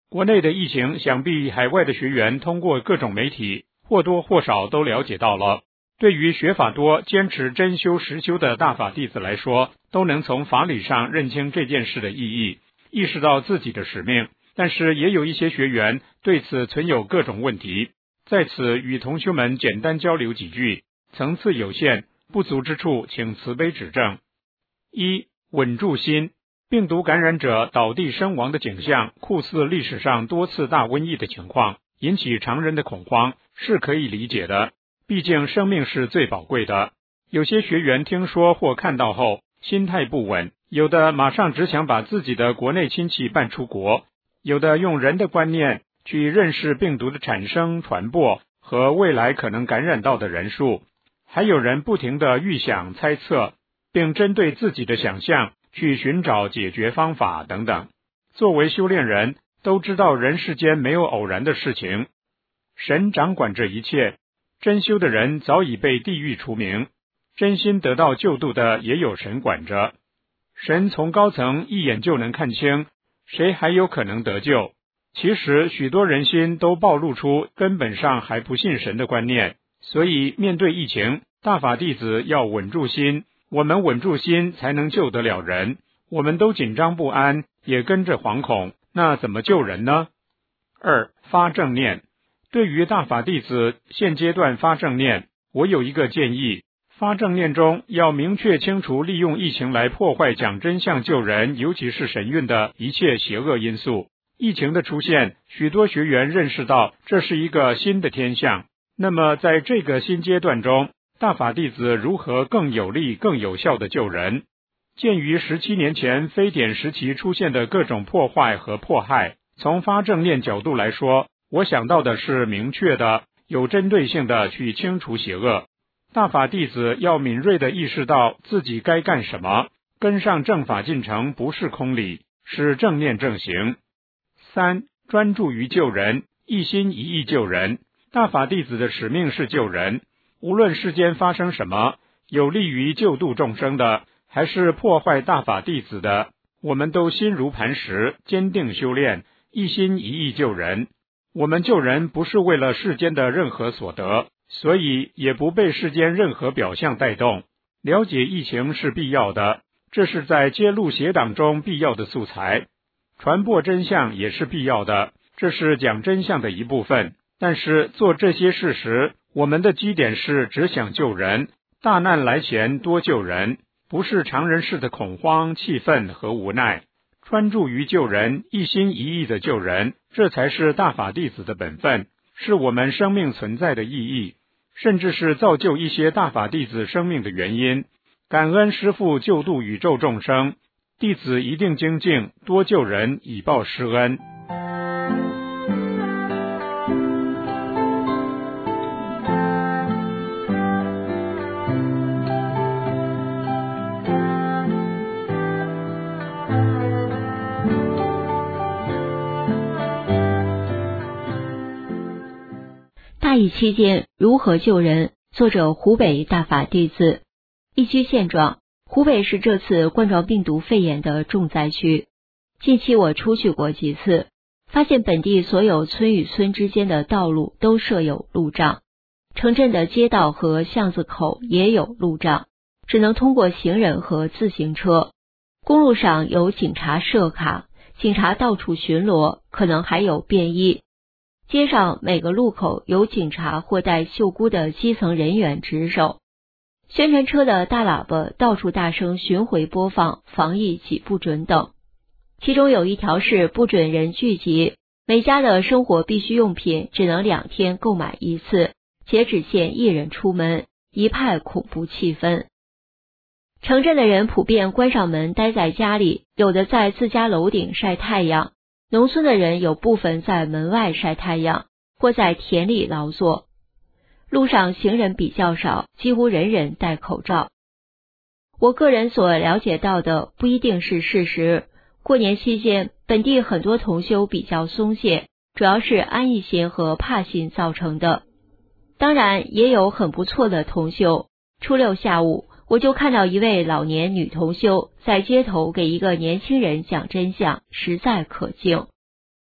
国内的疫情，想必海外的学员通过各种媒体或多或少都了解到了。对于学法多、坚持真修实修的大法弟子来说，都能从法理上认清这件事的意义，意识到自己的使命。但是也有一些学员对此存有各种问题，在此与同修们简单交流几句，层次有限，不足之处请慈悲指正。一、稳住心。病毒感染者倒地身亡的景象，酷似历史上多次大瘟疫的情况，引起常人的恐慌，是可以理解的。毕竟生命是最宝贵的。有些学员听说或看到后，心态不稳，有的马上只想把自己的国内亲戚办出国，有的用人的观念去认识病毒的产生、传播和未来可能感染到的人数，还有人不停地预想、猜测，并针对自己的想象去寻找解决方法等等。作为修炼人，都知道人世间没有偶然的事情，神掌管着一切。真修的人早已被地狱除名，真心得到救度的也有神管着。神从高层一眼就能看清，谁还有可能得救。其实许多人心都暴露出根本上还不信神的观念，所以面对疫情，大法弟子要稳住心，我们稳住心才能救得了人。我们都紧张不安，也跟着惶恐，那怎么救人呢？二、发正念。对于大法弟子现阶段发正念，我有一个建议，发正念中要明确清除利用疫情来破坏讲真相救人，尤其是神运的一切邪恶因素。疫情的出现，许多学员认识到这是一个新的天象，那么在这个新阶段中，大法弟子如何更有力、更有效的救人？鉴于十七年前非典时期出现的各种破坏和迫害，从发正念角度来说，我想到的是明确的、有针对性的去清除邪恶。大法弟子要敏锐地意识到自己该干什么，跟上正法进程不是空理，是正念正行。三、专注于救人，一心一意救人。大法弟子的使命是救人，无论世间发生什么，有利于救度众生的，还是破坏大法弟子的，我们都心如磐石，坚定修炼，一心一意救人。我们救人不是为了世间的任何所得，所以也不被世间任何表象带动。了解疫情是必要的，这是在揭露邪党中必要的素材。传播真相也是必要的，这是讲真相的一部分。但是做这些事时，我们的基点是只想救人，大难来前多救人，不是常人式的恐慌、气愤和无奈。专注于救人，一心一意的救人，这才是大法弟子的本分，是我们生命存在的意义，甚至是造就一些大法弟子生命的原因。感恩师父救度宇宙众生，弟子一定精进，多救人，以报师恩。 大疫期间如何救人？作者湖北大法弟子。疫区现状，湖北是这次冠状病毒肺炎的重灾区。近期我出去过几次，发现本地所有村与村之间的道路都设有路障，城镇的街道和巷子口也有路障，只能通过行人和自行车。公路上有警察设卡，警察到处巡逻，可能还有便衣。街上每个路口有警察或带袖箍的基层人员值守，宣传车的大喇叭到处大声巡回播放防疫几不准等。其中有一条是不准人聚集，每家的生活必需用品只能两天购买一次，且只限一人出门，一派恐怖气氛。城镇的人普遍关上门待在家里，有的在自家楼顶晒太阳，农村的人有部分在门外晒太阳，或在田里劳作。路上行人比较少，几乎人人戴口罩。我个人所了解到的不一定是事实。过年期间，本地很多同修比较松懈，主要是安逸心和怕心造成的。当然，也有很不错的同修。初六下午，我就看到一位老年女同修在街头给一个年轻人讲真相，实在可敬。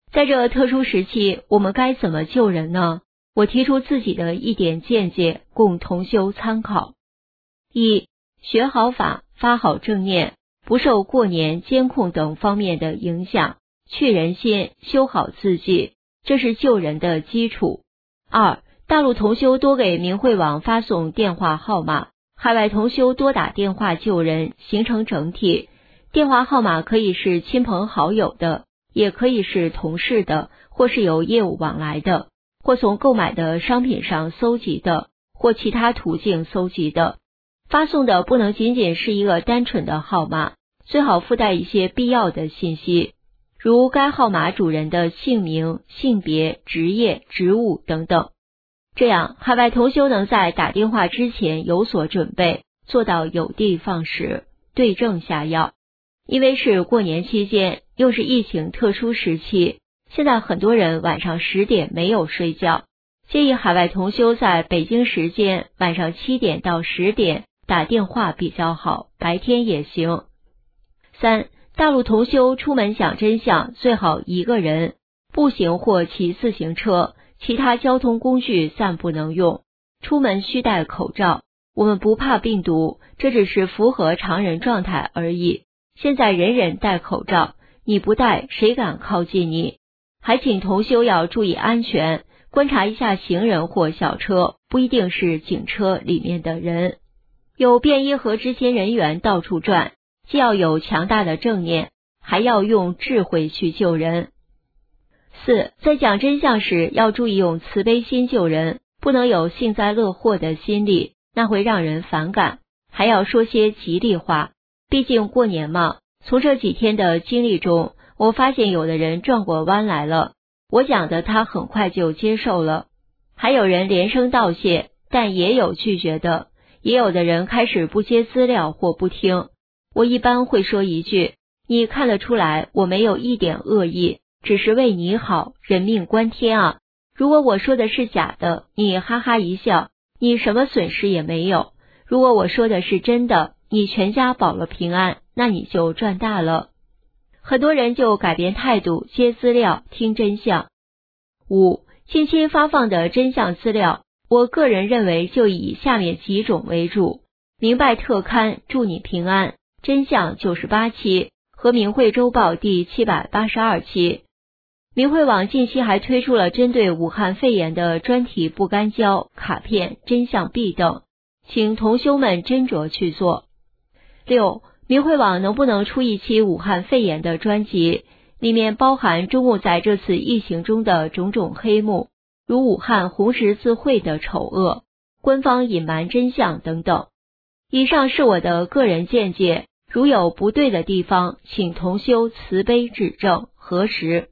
在这特殊时期，我们该怎么救人呢？我提出自己的一点见解，供同修参考。一、学好法，发好正念，不受过年、监控等方面的影响，去人心，修好自己，这是救人的基础。二、大陆同修多给明慧网发送电话号码，海外同修多打电话救人，形成整体。电话号码可以是亲朋好友的，也可以是同事的，或是有业务往来的，或从购买的商品上搜集的，或其他途径搜集的。发送的不能仅仅是一个单纯的号码，最好附带一些必要的信息，如该号码主人的姓名、性别、职业、职务等等。这样，海外同修能在打电话之前有所准备，做到有的放矢，对症下药。因为是过年期间，又是疫情特殊时期，现在很多人晚上十点没有睡觉，建议海外同修在北京时间晚上七点到十点打电话比较好，白天也行。三、大陆同修出门讲真相，最好一个人，步行或骑自行车，其他交通工具暂不能用。出门需戴口罩，我们不怕病毒，这只是符合常人状态而已。现在人人戴口罩，你不戴，谁敢靠近你？还请同修要注意安全，观察一下行人或小车，不一定是警车里面的人。有便衣和执勤人员到处转，既要有强大的正念，还要用智慧去救人。四、在讲真相时，要注意用慈悲心救人，不能有幸灾乐祸的心理，那会让人反感。还要说些吉利话，毕竟过年嘛。从这几天的经历中，我发现有的人转过弯来了，我讲的他很快就接受了，还有人连声道谢，但也有拒绝的，也有的人开始不接资料或不听。我一般会说一句，你看得出来我没有一点恶意，只是为你好，人命关天啊。如果我说的是假的，你哈哈一笑，你什么损失也没有。如果我说的是真的，你全家保了平安，那你就赚大了。很多人就改变态度，接资料，听真相。五、近期发放的真相资料，我个人认为就以下面几种为主：明白特刊祝你平安，真相九十八期和明慧周报第七百八十二期。明慧网近期还推出了针对武汉肺炎的专题不干胶、卡片、真相币等，请同修们斟酌去做。六、明慧网能不能出一期武汉肺炎的专辑，里面包含中共在这次疫情中的种种黑幕，如武汉红十字会的丑恶，官方隐瞒真相等等。以上是我的个人见解，如有不对的地方，请同修慈悲指正，核实。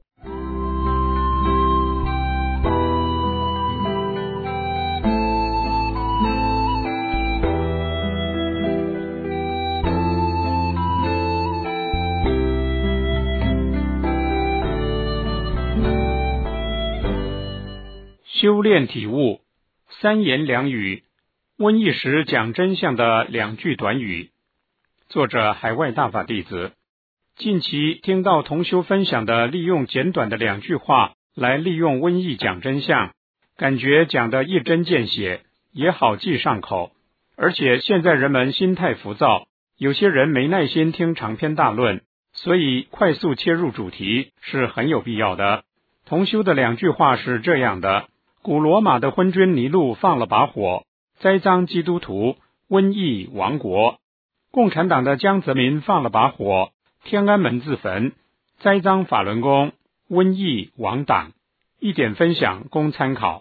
修炼体悟，三言两语，瘟疫时讲真相的两句短语。作者海外大法弟子。近期听到同修分享的利用简短的两句话来利用瘟疫讲真相，感觉讲得一针见血，也好记上口。而且现在人们心态浮躁，有些人没耐心听长篇大论，所以快速切入主题是很有必要的。同修的两句话是这样的：古罗马的昏君尼禄放了把火，栽赃基督徒，瘟疫亡国。共产党的江泽民放了把火，天安门自焚，栽赃法轮功，瘟疫亡党。一点分享供参考。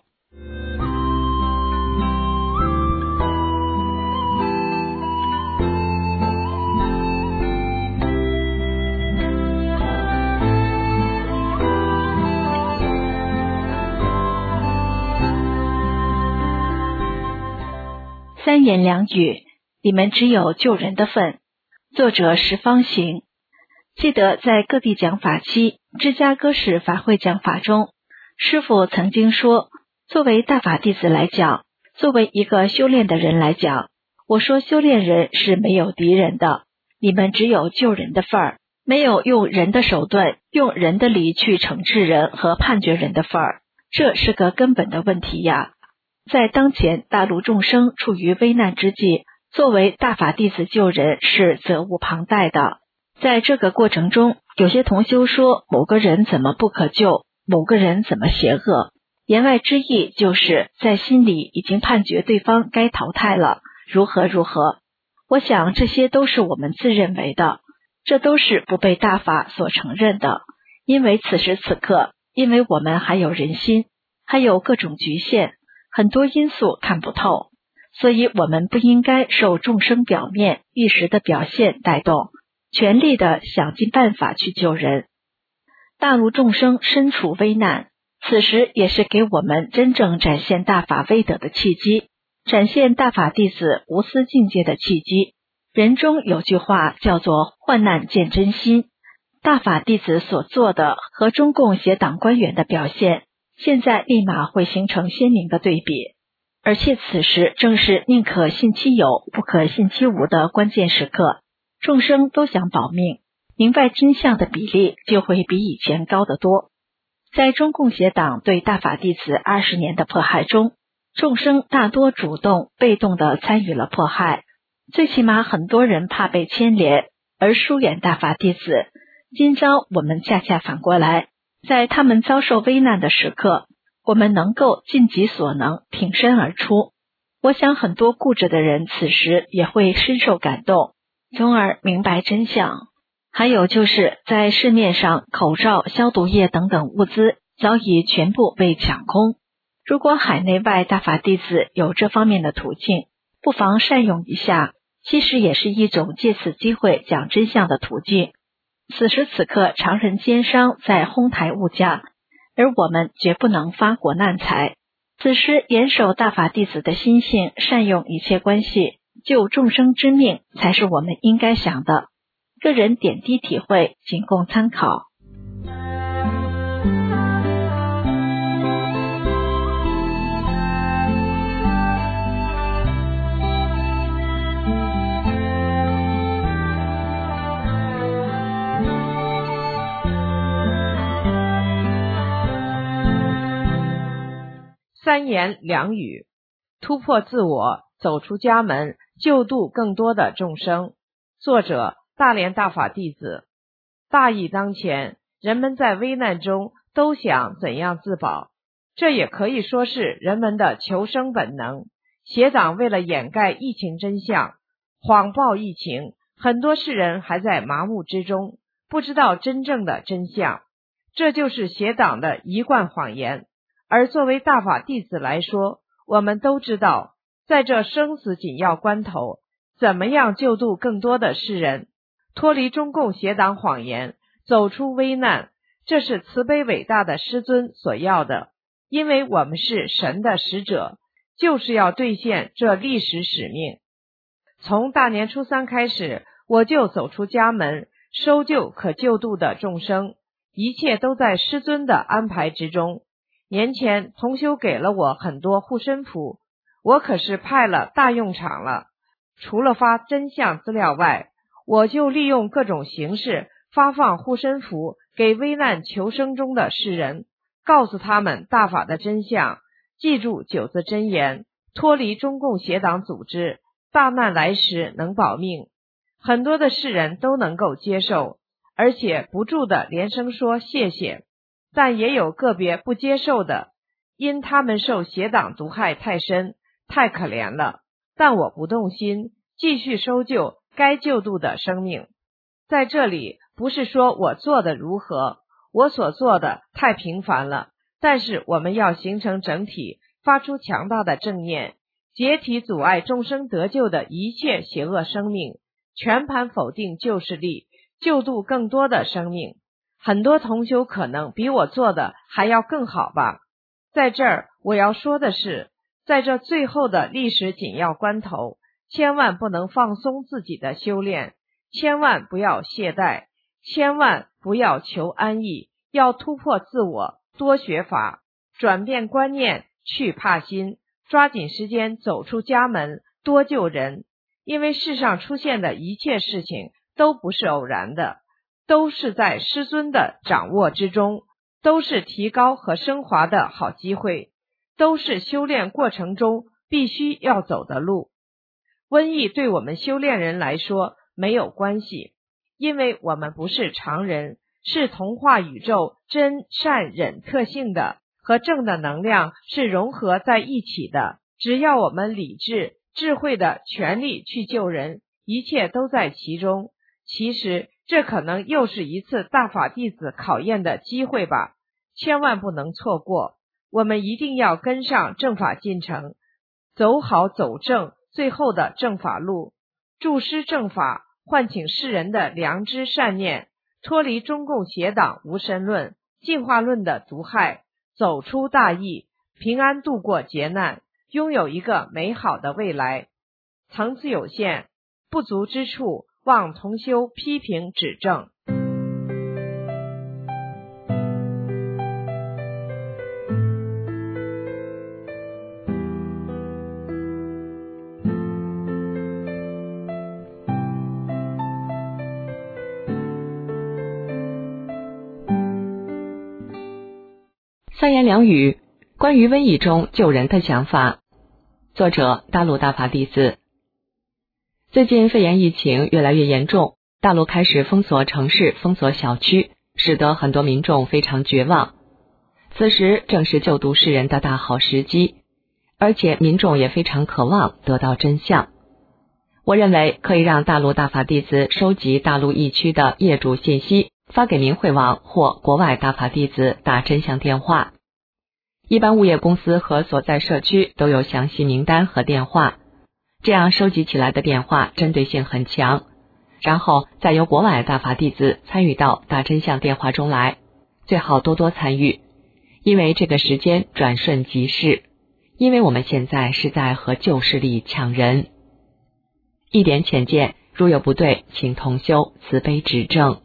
三言两语，你们只有救人的份。作者十方行。记得在各地讲法期，芝加哥市法会讲法中，师父曾经说，作为大法弟子来讲，作为一个修炼的人来讲，我说修炼人是没有敌人的，你们只有救人的份儿， 没有用人的手段，用人的理去惩治人和判决人的份儿，这是个根本的问题呀。在当前大陆众生处于危难之际，作为大法弟子救人是责无旁贷的。在这个过程中，有些同修说某个人怎么不可救，某个人怎么邪恶，言外之意就是在心里已经判决对方该淘汰了，如何如何。我想这些都是我们自认为的，这都是不被大法所承认的，因为此时此刻，因为我们还有人心，还有各种局限，很多因素看不透，所以我们不应该受众生表面一时的表现带动，全力的想尽办法去救人。大陆众生身处危难，此时也是给我们真正展现大法威德的契机，展现大法弟子无私境界的契机。人中有句话叫做患难见真心，大法弟子所做的和中共邪党官员的表现，现在立马会形成鲜明的对比。而且此时正是宁可信其有，不可信其无的关键时刻，众生都想保命，明白真相的比例就会比以前高得多。在中共邪党对大法弟子二十年的迫害中，众生大多主动被动地参与了迫害，最起码很多人怕被牵连而疏远大法弟子。今朝我们恰恰反过来，在他们遭受危难的时刻，我们能够尽己所能挺身而出。我想很多固执的人此时也会深受感动，从而明白真相。还有就是在市面上口罩、消毒液等等物资早已全部被抢空，如果海内外大法弟子有这方面的途径，不妨善用一下，其实也是一种借此机会讲真相的途径。此时此刻，常人奸商在哄抬物价，而我们绝不能发国难财。此时严守大法弟子的心性，善用一切关系，救众生之命，才是我们应该想的。个人点滴体会，仅供参考。 三言两语，突破自我，走出家门，救度更多的众生。作者：大连大法弟子。大义当前，人们在危难中都想怎样自保，这也可以说是人们的求生本能。邪党为了掩盖疫情真相，谎报疫情，很多世人还在麻木之中，不知道真正的真相，这就是邪党的一贯谎言。而作为大法弟子来说，我们都知道，在这生死紧要关头，怎么样救度更多的世人，脱离中共邪党谎言，走出危难，这是慈悲伟大的师尊所要的。因为我们是神的使者，就是要兑现这历史使命。从大年初三开始，我就走出家门，收救可救度的众生，一切都在师尊的安排之中。年前同修给了我很多护身符，我可是派了大用场了。除了发真相资料外，我就利用各种形式发放护身符给危难求生中的世人，告诉他们大法的真相，记住九字真言，脱离中共邪党组织，大难来时能保命。很多的世人都能够接受，而且不住的连声说谢谢。但也有个别不接受的，因他们受邪党毒害太深，太可怜了。但我不动心，继续收救该救度的生命。在这里不是说我做的如何，我所做的太平凡了，但是我们要形成整体，发出强大的正念，解体阻碍众生得救的一切邪恶生命，全盘否定旧势力，救度更多的生命。很多同修可能比我做的还要更好吧。在这儿我要说的是，在这最后的历史紧要关头，千万不能放松自己的修炼，千万不要懈怠，千万不要求安逸，要突破自我，多学法，转变观念，去怕心，抓紧时间走出家门，多救人。因为世上出现的一切事情都不是偶然的， 都是在师尊的掌握之中，都是提高和升华的好机会，都是修炼过程中必须要走的路。瘟疫对我们修炼人来说没有关系，因为我们不是常人，是同化宇宙真善忍特性的，和正的能量是融合在一起的。只要我们理智智慧的全力去救人，一切都在其中。其实这可能又是一次大法弟子考验的机会吧，千万不能错过。我们一定要跟上正法进程，走好走正最后的正法路，助师正法，唤醒世人的良知善念，脱离中共邪党无神论进化论的毒害，走出大疫，平安度过劫难，拥有一个美好的未来。层次有限，不足之处望同修批评指正。 三言两语，关于瘟疫中救人的想法。作者：大陆大法弟子。最近肺炎疫情越来越严重，大陆开始封锁城市、封锁小区，使得很多民众非常绝望。此时正是救度世人的大好时机，而且民众也非常渴望得到真相。我认为可以让大陆大法弟子收集大陆疫区的业主信息，发给明慧网或国外大法弟子打真相电话。一般物业公司和所在社区都有详细名单和电话，这样收集起来的电话针对性很强，然后再由国外大法弟子参与到打真相电话中来，最好多多参与，因为这个时间转瞬即逝，因为我们现在是在和旧势力抢人。一点浅见，如有不对，请同修慈悲指正。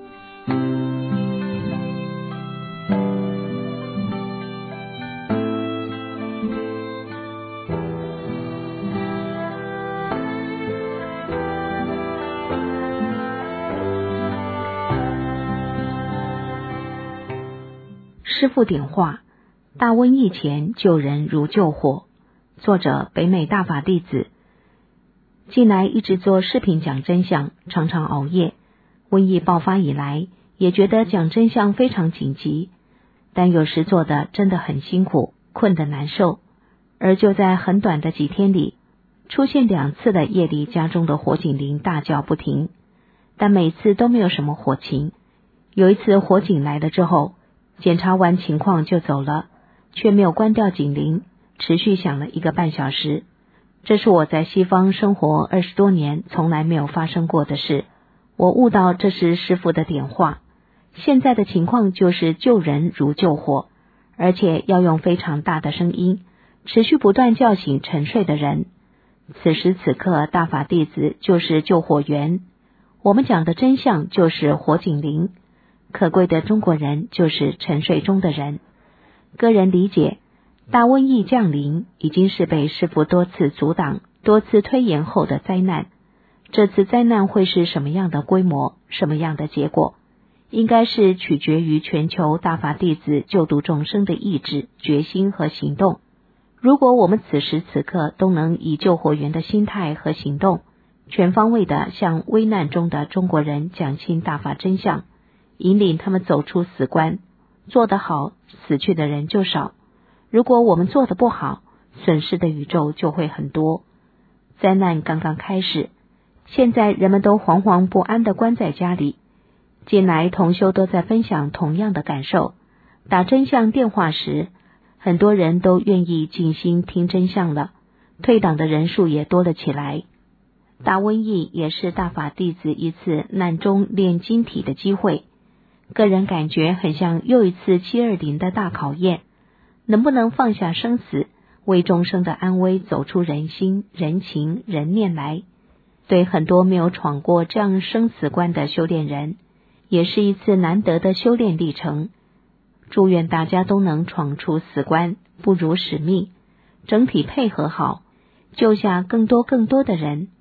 师父点化：大瘟疫前救人如救火。作者：北美大法弟子。近来一直做视频讲真相，常常熬夜。瘟疫爆发以来，也觉得讲真相非常紧急，但有时做的真的很辛苦，困得难受。而就在很短的几天里，出现两次的夜里家中的火警铃大叫不停，但每次都没有什么火情。有一次火警来了之后，检查完情况就走了，却没有关掉警铃，持续响了一个半小时。这是我在西方生活二十多年从来没有发生过的事。我悟到这是师父的点化。现在的情况就是救人如救火，而且要用非常大的声音，持续不断叫醒沉睡的人。此时此刻，大法弟子就是救火员，我们讲的真相就是火警铃。可贵的中国人就是沉睡中的人。个人理解，大瘟疫降临已经是被师父多次阻挡、多次推延后的灾难。这次灾难会是什么样的规模、什么样的结果，应该是取决于全球大法弟子救度众生的意志、决心和行动。如果我们此时此刻都能以救火员的心态和行动，全方位的向危难中的中国人讲清大法真相，引领他们走出死关，做得好，死去的人就少。如果我们做得不好，损失的宇宙就会很多。灾难刚刚开始，现在人们都惶惶不安地关在家里。近来同修都在分享同样的感受。打真相电话时，很多人都愿意静心听真相了，退党的人数也多了起来。大瘟疫也是大法弟子一次难中练晶体的机会。个人感觉很像又一次七二零的大考验，能不能放下生死，为众生的安危走出人心、人情、人念来？对很多没有闯过这样生死关的修炼人，也是一次难得的修炼历程。祝愿大家都能闯出死关，不辱使命，整体配合好，救下更多更多的人。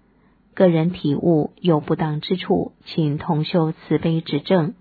个人体悟有不当之处，请同修慈悲指正。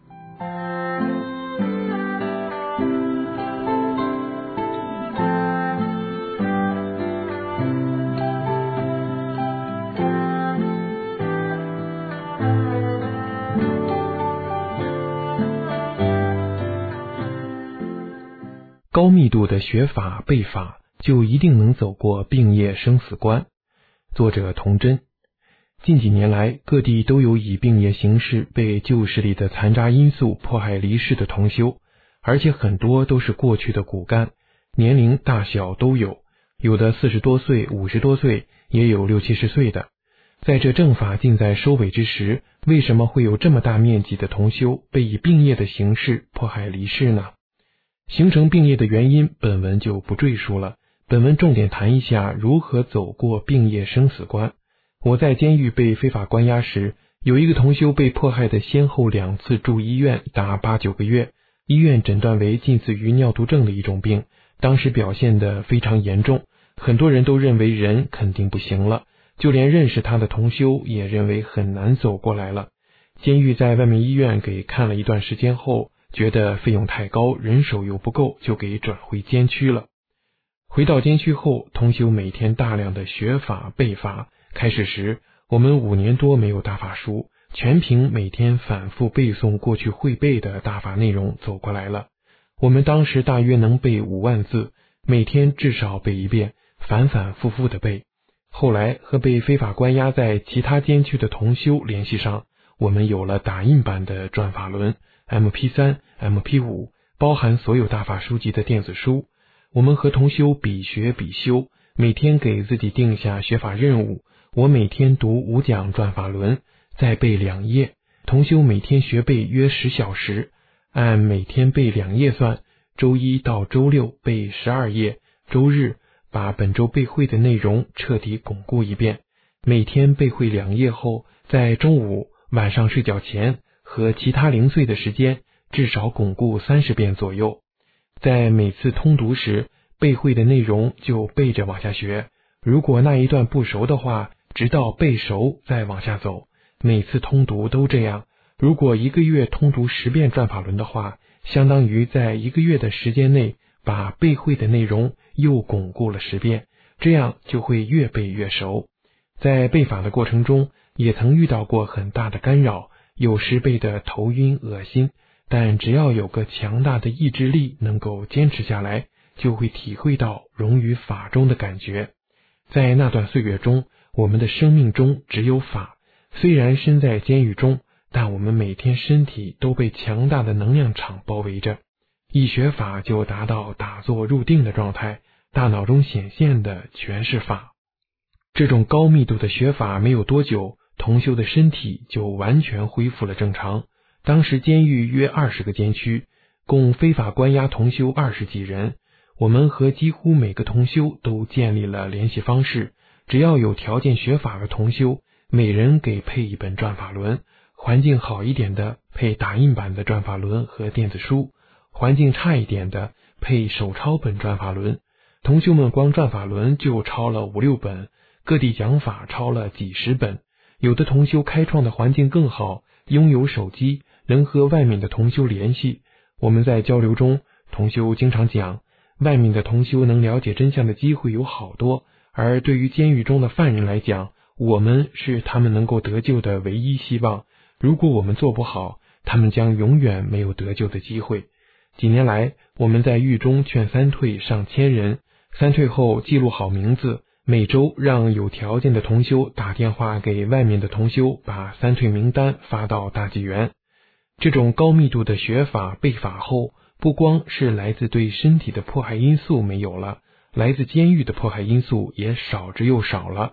高密度的学法背法，就一定能走过病业生死关。作者童真。近几年来，各地都有以病业形式被旧势力的残渣因素迫害离世的同修，而且很多都是过去的骨干，年龄大小都有，有的四十多岁、五十多岁，也有六七十岁的。在这正法近在收尾之时，为什么会有这么大面积的同修被以病业的形式迫害离世呢？形成病业的原因，本文就不赘述了。本文重点谈一下如何走过病业生死关。我在监狱被非法关押时，有一个同修被迫害的先后两次住医院达八九个月，医院诊断为近似于尿毒症的一种病，当时表现得非常严重，很多人都认为人肯定不行了，就连认识他的同修也认为很难走过来了。监狱在外面医院给看了一段时间后，觉得费用太高，人手又不够，就给转回监区了。回到监区后，同修每天大量的学法背法。开始时，我们五年多没有大法书，全凭每天反复背诵过去会背的大法内容走过来了。我们当时大约能背五万字，每天至少背一遍，反反复复的背。后来和被非法关押在其他监区的同修联系上，我们有了打印版的转法轮 M P 三、M P 五， 包含所有大法书籍的电子书。我们和同修比学比修，每天给自己定下学法任务。我每天读五讲转法轮，再背两页。同修每天学背约十小时，按每天背两页算，周一到周六背十二页，周日把本周背会的内容彻底巩固一遍。每天背会两页后，在中午、晚上睡觉前和其他零碎的时间，至少巩固三十遍左右。在每次通读时，背会的内容就背着往下学，如果那一段不熟的话，直到背熟再往下走。每次通读都这样，如果一个月通读十遍转法轮的话，相当于在一个月的时间内把背会的内容又巩固了十遍，这样就会越背越熟。在背法的过程中，也曾遇到过很大的干扰，有时背得头晕恶心，但只要有个强大的意志力能够坚持下来，就会体会到融于法中的感觉。在那段岁月中，我们的生命中只有法，虽然身在监狱中，但我们每天身体都被强大的能量场包围着，一学法就达到打坐入定的状态，大脑中显现的全是法。这种高密度的学法没有多久，同修的身体就完全恢复了正常。当时监狱约二十个监区，共非法关押同修二十几人，我们和几乎每个同修都建立了联系方式，只要有条件学法的同修，每人给配一本转法轮，环境好一点的配打印版的转法轮和电子书，环境差一点的配手抄本转法轮。同修们光转法轮就抄了五六本，各地讲法抄了几十本。有的同修开创的环境更好，拥有手机，能和外面的同修联系。我们在交流中，同修经常讲，外面的同修能了解真相的机会有好多，而对于监狱中的犯人来讲，我们是他们能够得救的唯一希望。如果我们做不好，他们将永远没有得救的机会。几年来，我们在狱中劝三退上千人，三退后记录好名字，每周让有条件的同修打电话给外面的同修，把三退名单发到大纪元。这种高密度的学法背法后，不光是来自对身体的迫害因素没有了，来自监狱的迫害因素也少之又少了。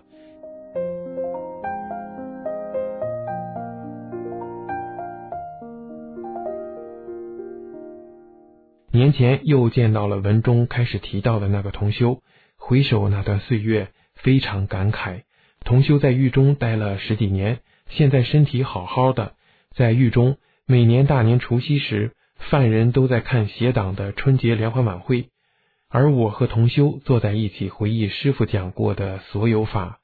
年前又见到了文中开始提到的那个同修，回首那段岁月，非常感慨。同修在狱中待了十几年，现在身体好好的。在狱中，每年大年除夕时，犯人都在看邪党的春节联欢晚会，而我和同修坐在一起回忆师父讲过的所有法。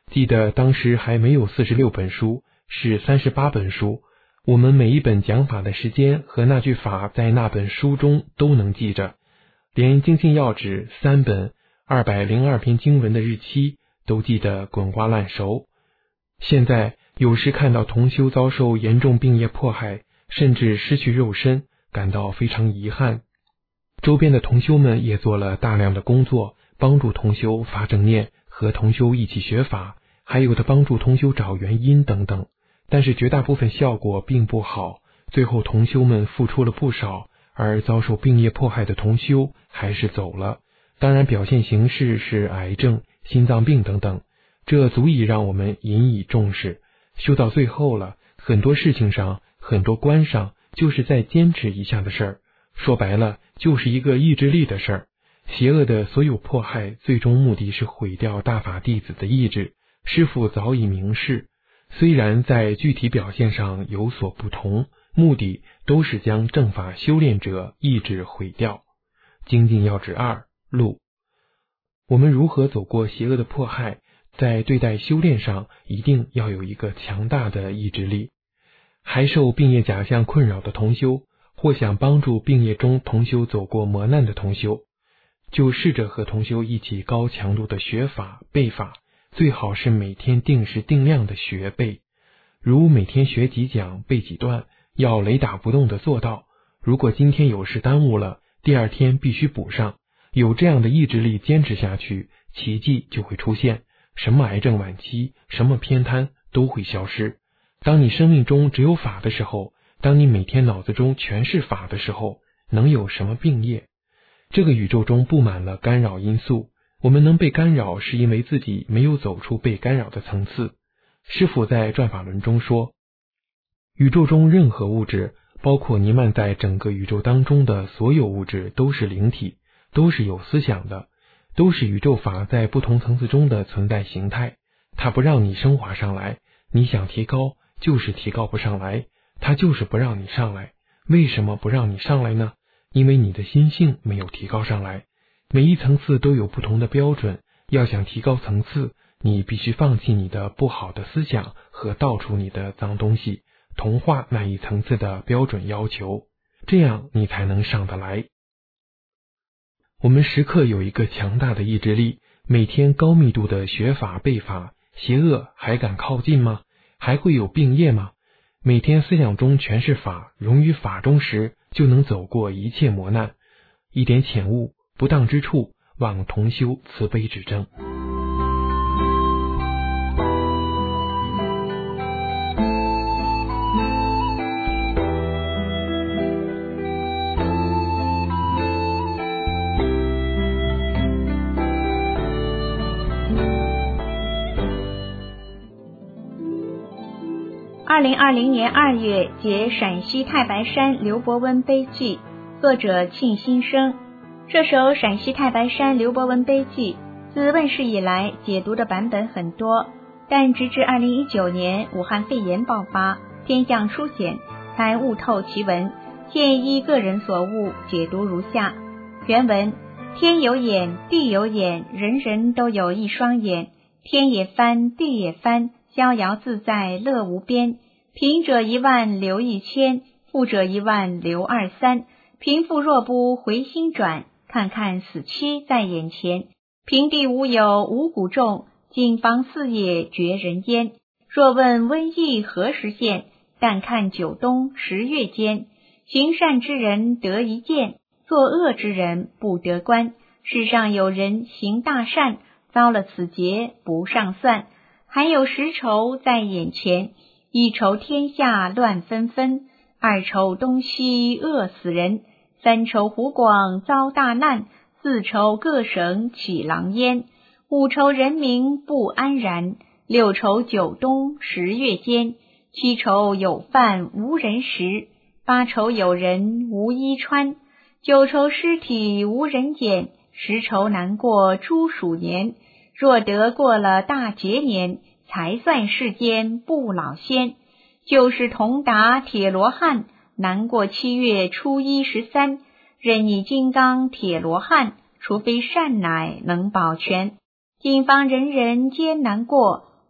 记得当时还没有四十六本书，是三十八本书，我们每一本讲法的时间和那句法在那本书中都能记着，连经信要旨三本二百零二篇经文的日期都记得滚瓜烂熟。现在有时看到同修遭受严重病业迫害，甚至失去肉身，感到非常遗憾。周边的同修们也做了大量的工作，帮助同修发正念，和同修一起学法，还有的帮助同修找原因等等，但是绝大部分效果并不好，最后同修们付出了不少，而遭受病业迫害的同修还是走了，当然表现形式是癌症、心脏病等等，这足以让我们引以重视。修到最后了，很多事情上，很多关上，就是再坚持一下的事儿，说白了就是一个意志力的事儿。邪恶的所有迫害最终目的是毁掉大法弟子的意志，师父早已明示，虽然在具体表现上有所不同，目的都是将正法修炼者意志毁掉。精进要旨二路，我们如何走过邪恶的迫害，在对待修炼上一定要有一个强大的意志力。还受病业假象困扰的同修，或想帮助病业中同修走过磨难的同修，就试着和同修一起高强度的学法背法，最好是每天定时定量的学背，如每天学几讲背几段，要雷打不动的做到。如果今天有事耽误了，第二天必须补上，有这样的意志力坚持下去，奇迹就会出现，什么癌症晚期，什么偏瘫都会消失。当你生命中只有法的时候，当你每天脑子中全是法的时候，能有什么病业？这个宇宙中布满了干扰因素，我们能被干扰是因为自己没有走出被干扰的层次。师父在转法轮中说，宇宙中任何物质，包括弥漫在整个宇宙当中的所有物质，都是灵体，都是有思想的，都是宇宙法在不同层次中的存在形态。它不让你升华上来，你想提高就是提高不上来，它就是不让你上来。为什么不让你上来呢？因为你的心性没有提高上来。每一层次都有不同的标准，要想提高层次，你必须放弃你的不好的思想和倒除你的脏东西，同化那一层次的标准要求，这样你才能上得来。我们时刻有一个强大的意志力，每天高密度的学法背法，邪恶还敢靠近吗？还会有病业吗？每天思想中全是法，融于法中时，就能走过一切磨难。一点浅悟，不当之处，望同修慈悲指正。 二零二零年二月解陕西太白山刘伯温碑记，作者庆新生。这首陕西太白山刘伯温碑记自问世以来解读的版本很多，但直至二零一九年武汉肺炎爆发，天象初显，才悟透其文，现依个人所悟解读如下。原文：天有眼，地有眼，人人都有一双眼，天也翻，地也翻，逍遥自在乐无边。贫者一万留一千，富者一万留二三。贫富若不回心转，看看死期在眼前。平地无有五谷种，谨防四野绝人烟。若问瘟疫何时现，但看九冬十月间。行善之人得一见，作恶之人不得观。世上有人行大善，遭了此劫不上算。还有十愁在眼前，一愁天下乱纷纷，二愁东西饿死人，三愁湖广遭大难，四愁各省起狼烟，五愁人民不安然，六愁九冬十月间，七愁有饭无人食，八愁有人无衣穿，九愁尸体无人捡，十愁难过猪鼠年。若得过了大劫年，才算世间不老仙。就是同达铁罗汉，难过七月初一十三。任你金刚铁罗汉，除非善乃能保全。谨防人人艰难过，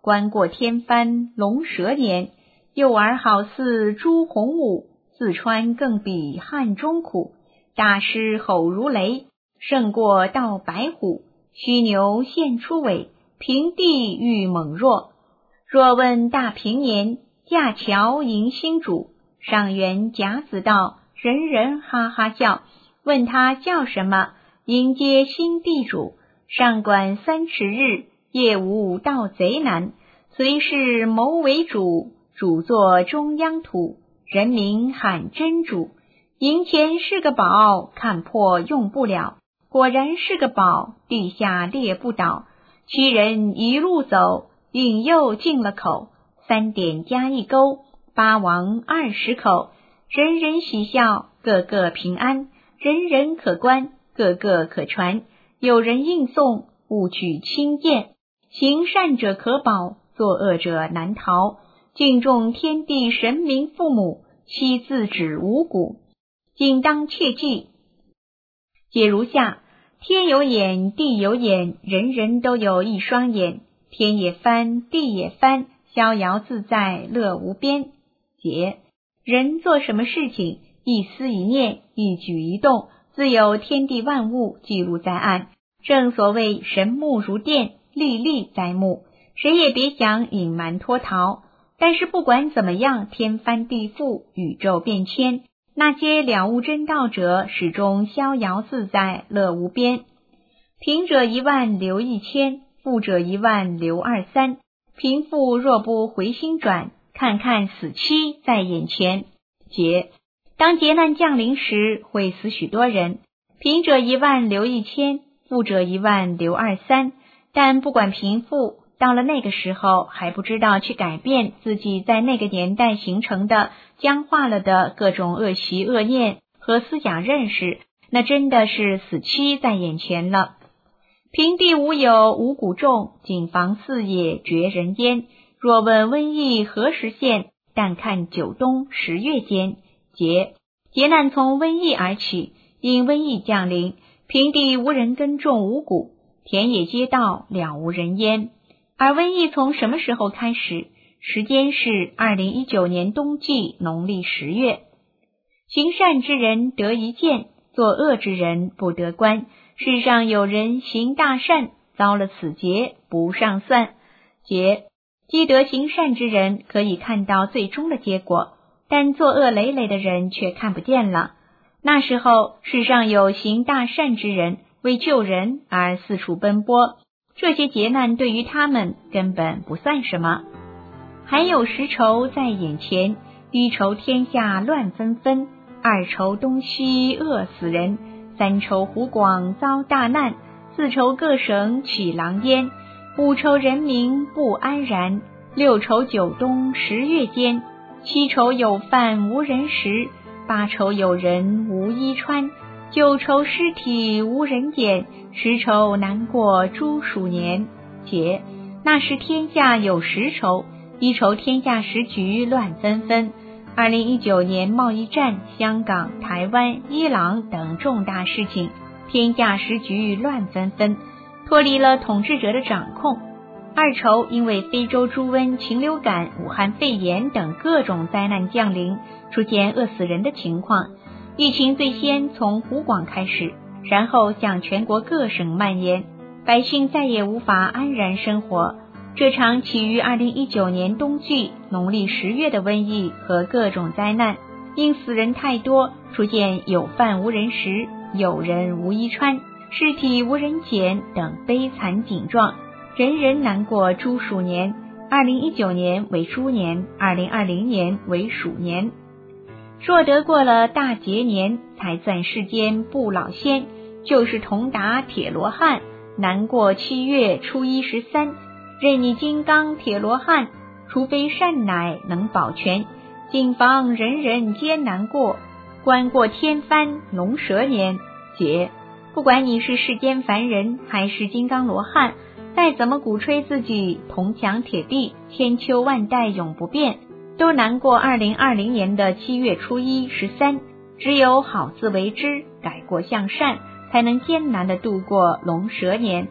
观过天翻龙蛇年。幼儿好似朱洪武，四川更比汉中苦。大狮吼如雷，胜过盗白虎。须牛现出尾，平地遇猛若。若问大平年，架桥迎新主。上元甲子到，人人哈哈笑。问他叫什么，迎接新地主。上管三尺日，夜无盗贼难。随是谋为主，主作中央土。人民喊真主。银钱是个宝，看破用不了。果然是个宝，地下裂不倒。七人一路走，引诱进了口。三点加一钩，八王二十口。人人喜笑，个个平安。人人可观，个个可传。有人应诵，勿取轻贱。行善者可保，作恶者难逃。敬重天地神明父母，惜自止五谷。仅当切记。解如下：天有眼，地有眼，人人都有一双眼。天也翻，地也翻，逍遥自在，乐无边。解：人做什么事情，一思一念，一举一动，自有天地万物记录在案。正所谓神目如电，历历在目，谁也别想隐瞒脱逃。但是不管怎么样，天翻地覆，宇宙变迁，那些了悟真道者始终逍遥自在，乐无边。贫者一万留一千，富者一万留二三。贫富若不回心转，看看死期在眼前。劫：当劫难降临时，会死许多人。贫者一万留一千，富者一万留二三。但不管贫富，到了那个时候还不知道去改变自己在那个年代形成的僵化了的各种恶习恶念和思想认识，那真的是死期在眼前了。平地无有五谷种，谨防四野绝人烟。若问瘟疫何时现，但看九冬十月间。劫：劫难从瘟疫而起，因瘟疫降临，平地无人耕种五谷，田野街道了无人烟。而瘟疫从什么时候开始？时间是二零一九年冬季农历十月。行善之人得一见，作恶之人不得观。世上有人行大善，遭了此劫不上算。劫：积德行善之人可以看到最终的结果，但作恶累累的人却看不见了。那时候世上有行大善之人，为救人而四处奔波，这些劫难对于他们根本不算什么。还有十愁在眼前，一愁天下乱纷纷，二愁东西饿死人，三愁湖广遭大难，四愁各省起狼烟，五愁人民不安然，六愁九冬十月间，七愁有饭无人食，八愁有人无衣穿，九愁尸体无人捡，十愁难过猪鼠年。且那时天下有十愁：一愁天下时局乱纷纷，二零一九年贸易战、香港、台湾、伊朗等重大事情，天下时局乱纷纷，脱离了统治者的掌控。二愁因为非洲猪瘟、禽流感、武汉肺炎等各种灾难降临，出现饿死人的情况。疫情最先从湖广开始，然后向全国各省蔓延，百姓再也无法安然生活。这场起于二零一九年冬季农历十月的瘟疫和各种灾难，因死人太多，出现有饭无人食、有人无衣穿、尸体无人捡等悲惨景状，人人难过猪鼠年。二零一九年为猪年，二零二零年为鼠年。若得过了大劫年，才算世间不老仙，就是同达铁罗汉，难过七月初一十三。任你金刚铁罗汉，除非善乃能保全，谨防人人皆难过。观过天翻龙蛇年。解：不管你是世间凡人还是金刚罗汉，再怎么鼓吹自己铜墙铁壁、千秋万代永不变，都难过二零二零年的七月初一十三。只有好自为之，改过向善，才能艰难地度过龙蛇年。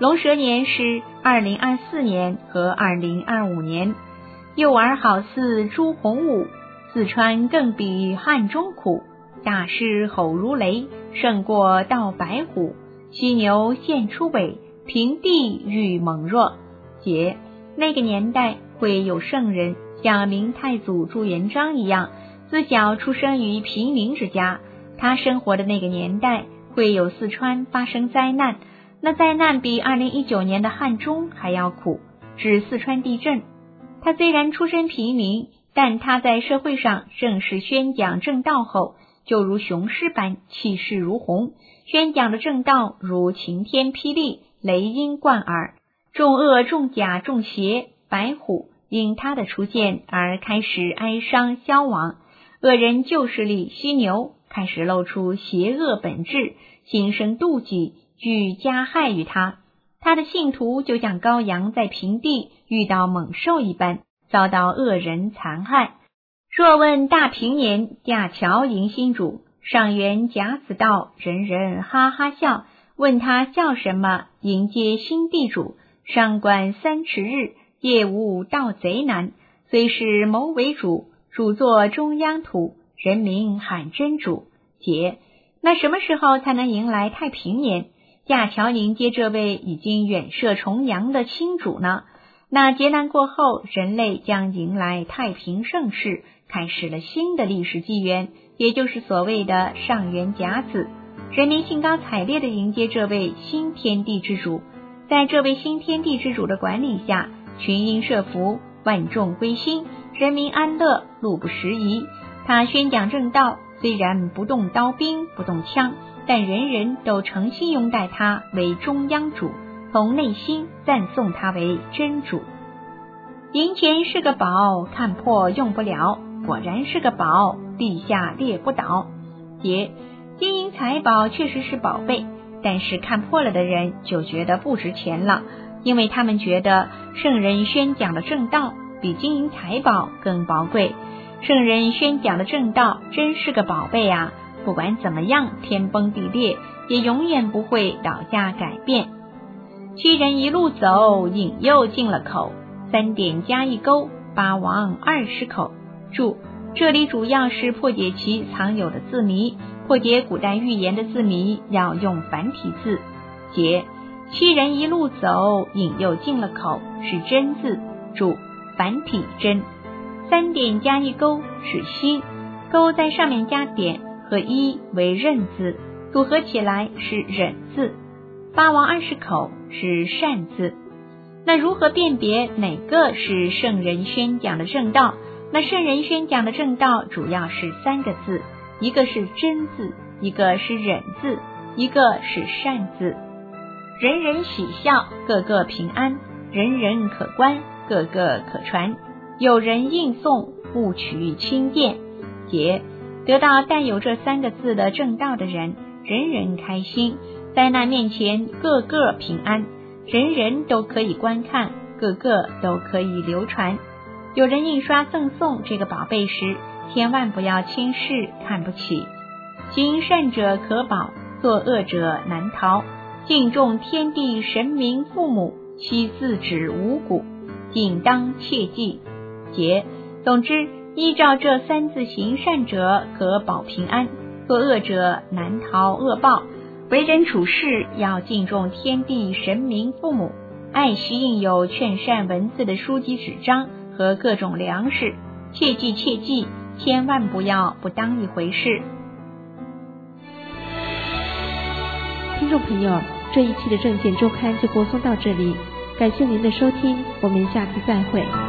龙蛇年是二零二四年和二零二五年。幼儿好似朱洪武，四川更比汉中苦。大势吼如雷，胜过盗白虎。犀牛现出尾，平地遇猛若。解，那个年代会有圣人，像明太祖朱元璋一样，自小出生于平民之家。他生活的那个年代会有四川发生灾难，那灾难比二零一九年的汉中还要苦，指四川地震。他虽然出身平民，但他在社会上正式宣讲正道后，就如雄狮般气势如虹，宣讲的正道如晴天霹雳，雷音贯耳。众恶众假众邪，白虎因他的出现而开始哀伤消亡，恶人旧势力犀牛开始露出邪恶本质，心生妒忌，俱加害于他。他的信徒就像羔羊在平地遇到猛兽一般，遭到恶人残害。若问大平年，架桥迎新主，上元甲子到，人人哈哈笑。问他叫什么，迎接新地主。上官三尺日，夜无盗贼难。虽是谋为主，主作中央土，人民喊真主。解，那什么时候才能迎来太平年？架桥迎接这位已经远涉重洋的新主呢？那劫难过后，人类将迎来太平盛世，开始了新的历史纪元，也就是所谓的上元甲子。人民兴高采烈地迎接这位新天地之主。在这位新天地之主的管理下，群英设伏，万众归心，人民安乐，路不拾遗。他宣讲正道，虽然不动刀兵，不动枪，但人人都诚心拥戴他为中央主，从内心赞颂他为真主。银钱是个宝，看破用不了，果然是个宝，地下列不倒。解，金银财宝确实是宝贝，但是看破了的人就觉得不值钱了，因为他们觉得圣人宣讲的正道比金银财宝更宝贵。圣人宣讲的正道真是个宝贝啊，不管怎么样天崩地裂，也永远不会倒下改变。七人一路走，引诱进了口，三点加一钩，八王二十口。注，这里主要是破解其藏有的字谜，破解古代寓言的字谜要用繁体字。解，七人一路走，引诱进了口是真字，注，繁体真。三点加一钩是心，钩在上面加点，和一为刃字，组合起来是忍字。八王二十口是善字。那如何辨别哪个是圣人宣讲的正道？那圣人宣讲的正道主要是三个字，一个是真字，一个是忍字，一个是善字。人人喜笑，个个平安；人人可观，个个可传。有人应诵，勿取轻贱。解，得到带有这三个字的正道的人，人人开心，灾难面前个个平安，人人都可以观看，个个都可以流传。有人印刷赠送这个宝贝时，千万不要轻视看不起。行善者可保，作恶者难逃。敬重天地神明父母，惜自指五谷，谨当切记。解，总之依照这三字行善者可保平安，作恶者难逃恶报。为人处事要敬重天地神明父母，爱惜印有劝善文字的书籍纸张和各种粮食，切记切记，千万不要不当一回事。 听众朋友，这一期的证件周刊就播送到这里，感谢您的收听，我们下次再会。